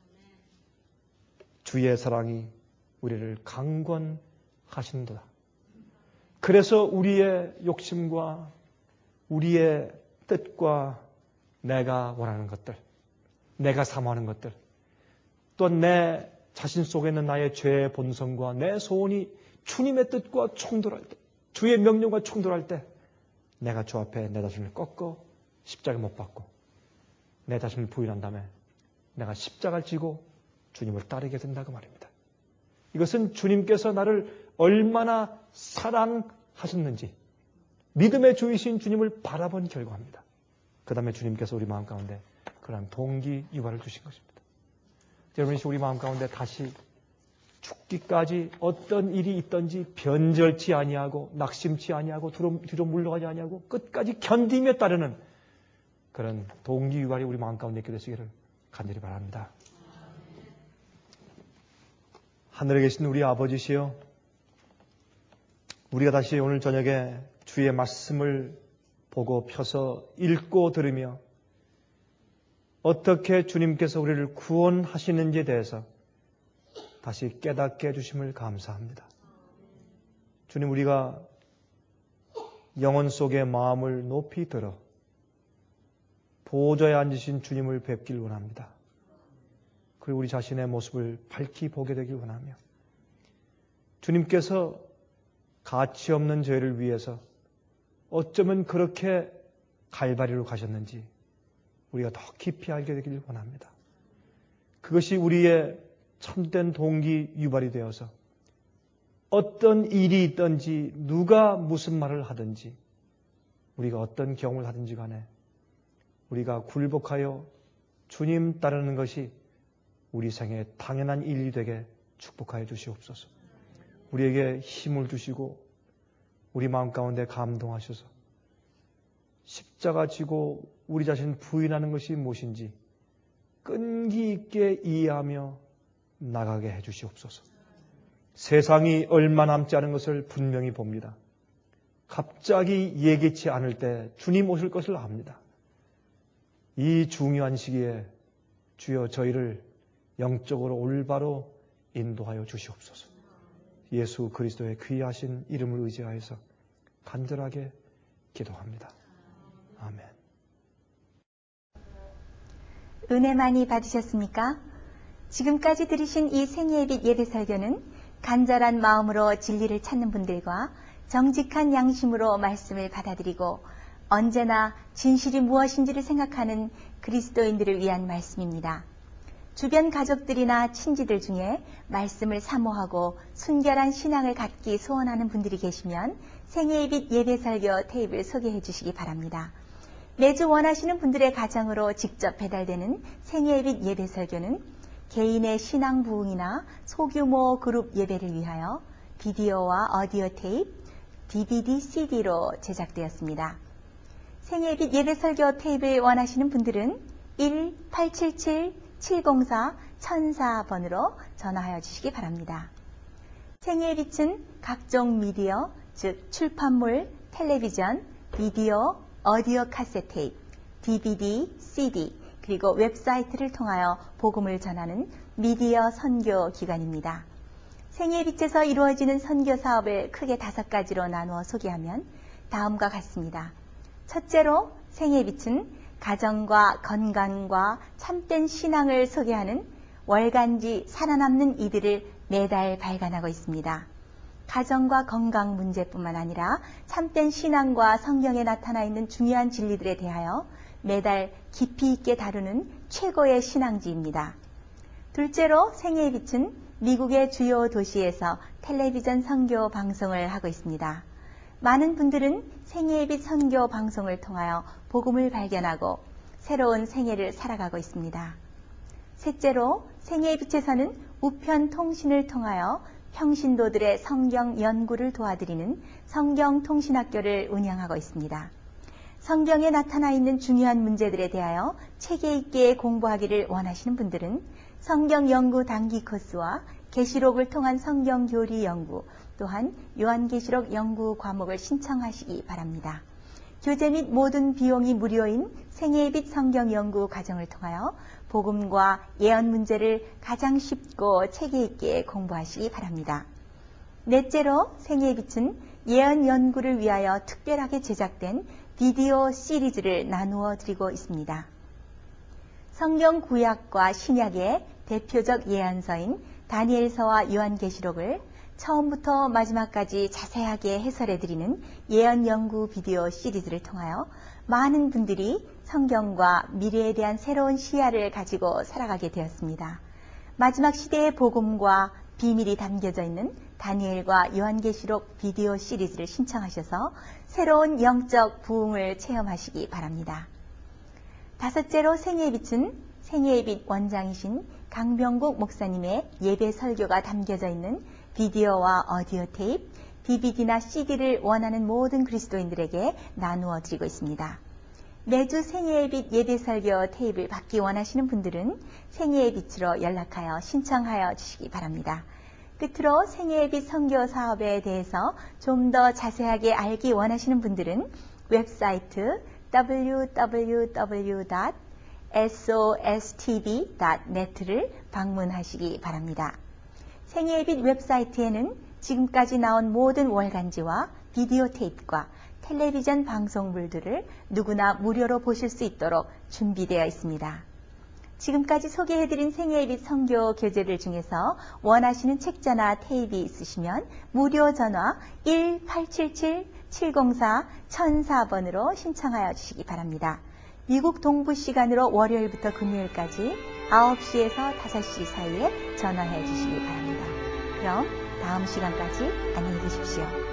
주의 사랑이 우리를 강권하신도다. 그래서 우리의 욕심과 우리의 뜻과 내가 원하는 것들, 내가 사모하는 것들, 또 내 자신 속에 있는 나의 죄의 본성과 내 소원이 주님의 뜻과 충돌할 때, 주의 명령과 충돌할 때 내가 주 앞에 내 자신을 꺾어 십자가 못 박고 내 자신을 부인한 다음에 내가 십자가를 지고 주님을 따르게 된다고 말입니다. 이것은 주님께서 나를 얼마나 사랑하셨는지 믿음의 주이신 주님을 바라본 결과입니다. 그 다음에 주님께서 우리 마음 가운데 그러한 동기 유발을 주신 것입니다. 여러분, 우리 마음 가운데 다시 죽기까지 어떤 일이 있든지 변절치 아니하고 낙심치 아니하고 뒤로, 뒤로 물러가지 아니하고 끝까지 견디며 따르는 그런 동기 유발이 우리 마음 가운데 있게 되시기를 간절히 바랍니다. 하늘에 계신 우리 아버지시여, 우리가 다시 오늘 저녁에 주의 말씀을 보고 펴서 읽고 들으며 어떻게 주님께서 우리를 구원하시는지에 대해서 다시 깨닫게 해주심을 감사합니다. 주님, 우리가 영혼 속의 마음을 높이 들어 보좌에 앉으신 주님을 뵙길 원합니다. 그리고 우리 자신의 모습을 밝히 보게 되길 원하며 주님께서 가치 없는 죄를 위해서 어쩌면 그렇게 갈바리로 가셨는지 우리가 더 깊이 알게 되길 원합니다. 그것이 우리의 참된 동기 유발이 되어서 어떤 일이 있든지 누가 무슨 말을 하든지 우리가 어떤 경험을 하든지 간에 우리가 굴복하여 주님 따르는 것이 우리 생에 당연한 일이 되게 축복하여 주시옵소서. 우리에게 힘을 주시고 우리 마음 가운데 감동하셔서 십자가 지고 우리 자신 부인하는 것이 무엇인지 끈기 있게 이해하며 나가게 해주시옵소서. 세상이 얼마 남지 않은 것을 분명히 봅니다. 갑자기 예기치 않을 때 주님 오실 것을 압니다. 이 중요한 시기에 주여 저희를 영적으로 올바로 인도하여 주시옵소서. 예수 그리스도의 귀하신 이름을 의지하여서 간절하게 기도합니다. 아멘. 은혜 많이 받으셨습니까? 지금까지 들으신 이 생애의 예배 설교는 간절한 마음으로 진리를 찾는 분들과 정직한 양심으로 말씀을 받아들이고 언제나 진실이 무엇인지를 생각하는 그리스도인들을 위한 말씀입니다. 주변 가족들이나 친지들 중에 말씀을 사모하고 순결한 신앙을 갖기 소원하는 분들이 계시면 생애의 예배 설교 테이프를 소개해 주시기 바랍니다. 매주 원하시는 분들의 가정으로 직접 배달되는 생애의 예배 설교는 개인의 신앙 부흥이나 소규모 그룹 예배를 위하여 비디오와 오디오 테이프, 디비디, 씨디로 제작되었습니다. 생애의 예배 설교 테이프를 원하시는 분들은 일 팔칠칠 칠공사 천사 번으로 전화하여 주시기 바랍니다. 생애의 빛은 각종 미디어, 즉 출판물, 텔레비전, 비디오, 오디오 카세트 테이프, 디비디, 씨디, 그리고 웹사이트를 통하여 복음을 전하는 미디어 선교 기관입니다. 생애의 빛에서 이루어지는 선교 사업을 크게 다섯 가지로 나누어 소개하면 다음과 같습니다. 첫째로 생애의 빛은 가정과 건강과 참된 신앙을 소개하는 월간지 살아남는 이들을 매달 발간하고 있습니다. 가정과 건강 문제뿐만 아니라 참된 신앙과 성경에 나타나 있는 중요한 진리들에 대하여 매달 깊이 있게 다루는 최고의 신앙지입니다. 둘째로 생애의 빛은 미국의 주요 도시에서 텔레비전 선교 방송을 하고 있습니다. 많은 분들은 생애의 빛 선교 방송을 통하여 복음을 발견하고 새로운 생애를 살아가고 있습니다. 셋째로 생애의 빛에서는 우편 통신을 통하여 평신도들의 성경 연구를 도와드리는 성경통신학교를 운영하고 있습니다. 성경에 나타나 있는 중요한 문제들에 대하여 체계 있게 공부하기를 원하시는 분들은 성경 연구 단기 코스와 계시록을 통한 성경 교리 연구, 또한 요한계시록 연구 과목을 신청하시기 바랍니다. 교재 및 모든 비용이 무료인 생애의 빛 성경 연구 과정을 통하여 복음과 예언 문제를 가장 쉽고 체계 있게 공부하시기 바랍니다. 넷째로 생애의 빛은 예언 연구를 위하여 특별하게 제작된 비디오 시리즈를 나누어 드리고 있습니다. 성경 구약과 신약의 대표적 예언서인 다니엘서와 요한계시록을 처음부터 마지막까지 자세하게 해설해 드리는 예언 연구 비디오 시리즈를 통하여 많은 분들이 성경과 미래에 대한 새로운 시야를 가지고 살아가게 되었습니다. 마지막 시대의 복음과 비밀이 담겨져 있는 다니엘과 요한계시록 비디오 시리즈를 신청하셔서 새로운 영적 부흥을 체험하시기 바랍니다. 다섯째로 생애의 빛은 생애의 빛 원장이신 강병국 목사님의 예배 설교가 담겨져 있는 비디오와 오디오 테이프, 디비디나 씨디를 원하는 모든 그리스도인들에게 나누어 드리고 있습니다. 매주 생애의 빛 예배 설교 테이프를 받기 원하시는 분들은 생애의 빛으로 연락하여 신청하여 주시기 바랍니다. 끝으로 생애의 빛 선교 사업에 대해서 좀 더 자세하게 알기 원하시는 분들은 웹사이트 더블유 더블유 더블유 닷 에스오에스티비 닷 넷을 방문하시기 바랍니다. 생애의 빛 웹사이트에는 지금까지 나온 모든 월간지와 비디오 테이프과 텔레비전 방송물들을 누구나 무료로 보실 수 있도록 준비되어 있습니다. 지금까지 소개해드린 생애의 빛 선교 교재들 중에서 원하시는 책자나 테이프가 있으시면 무료 전화 일 팔칠칠 칠공사 천사 번으로 신청하여 주시기 바랍니다. 미국 동부 시간으로 월요일부터 금요일까지 아홉 시에서 다섯 시 사이에 전화해 주시기 바랍니다. 그럼 다음 시간까지 안녕히 계십시오.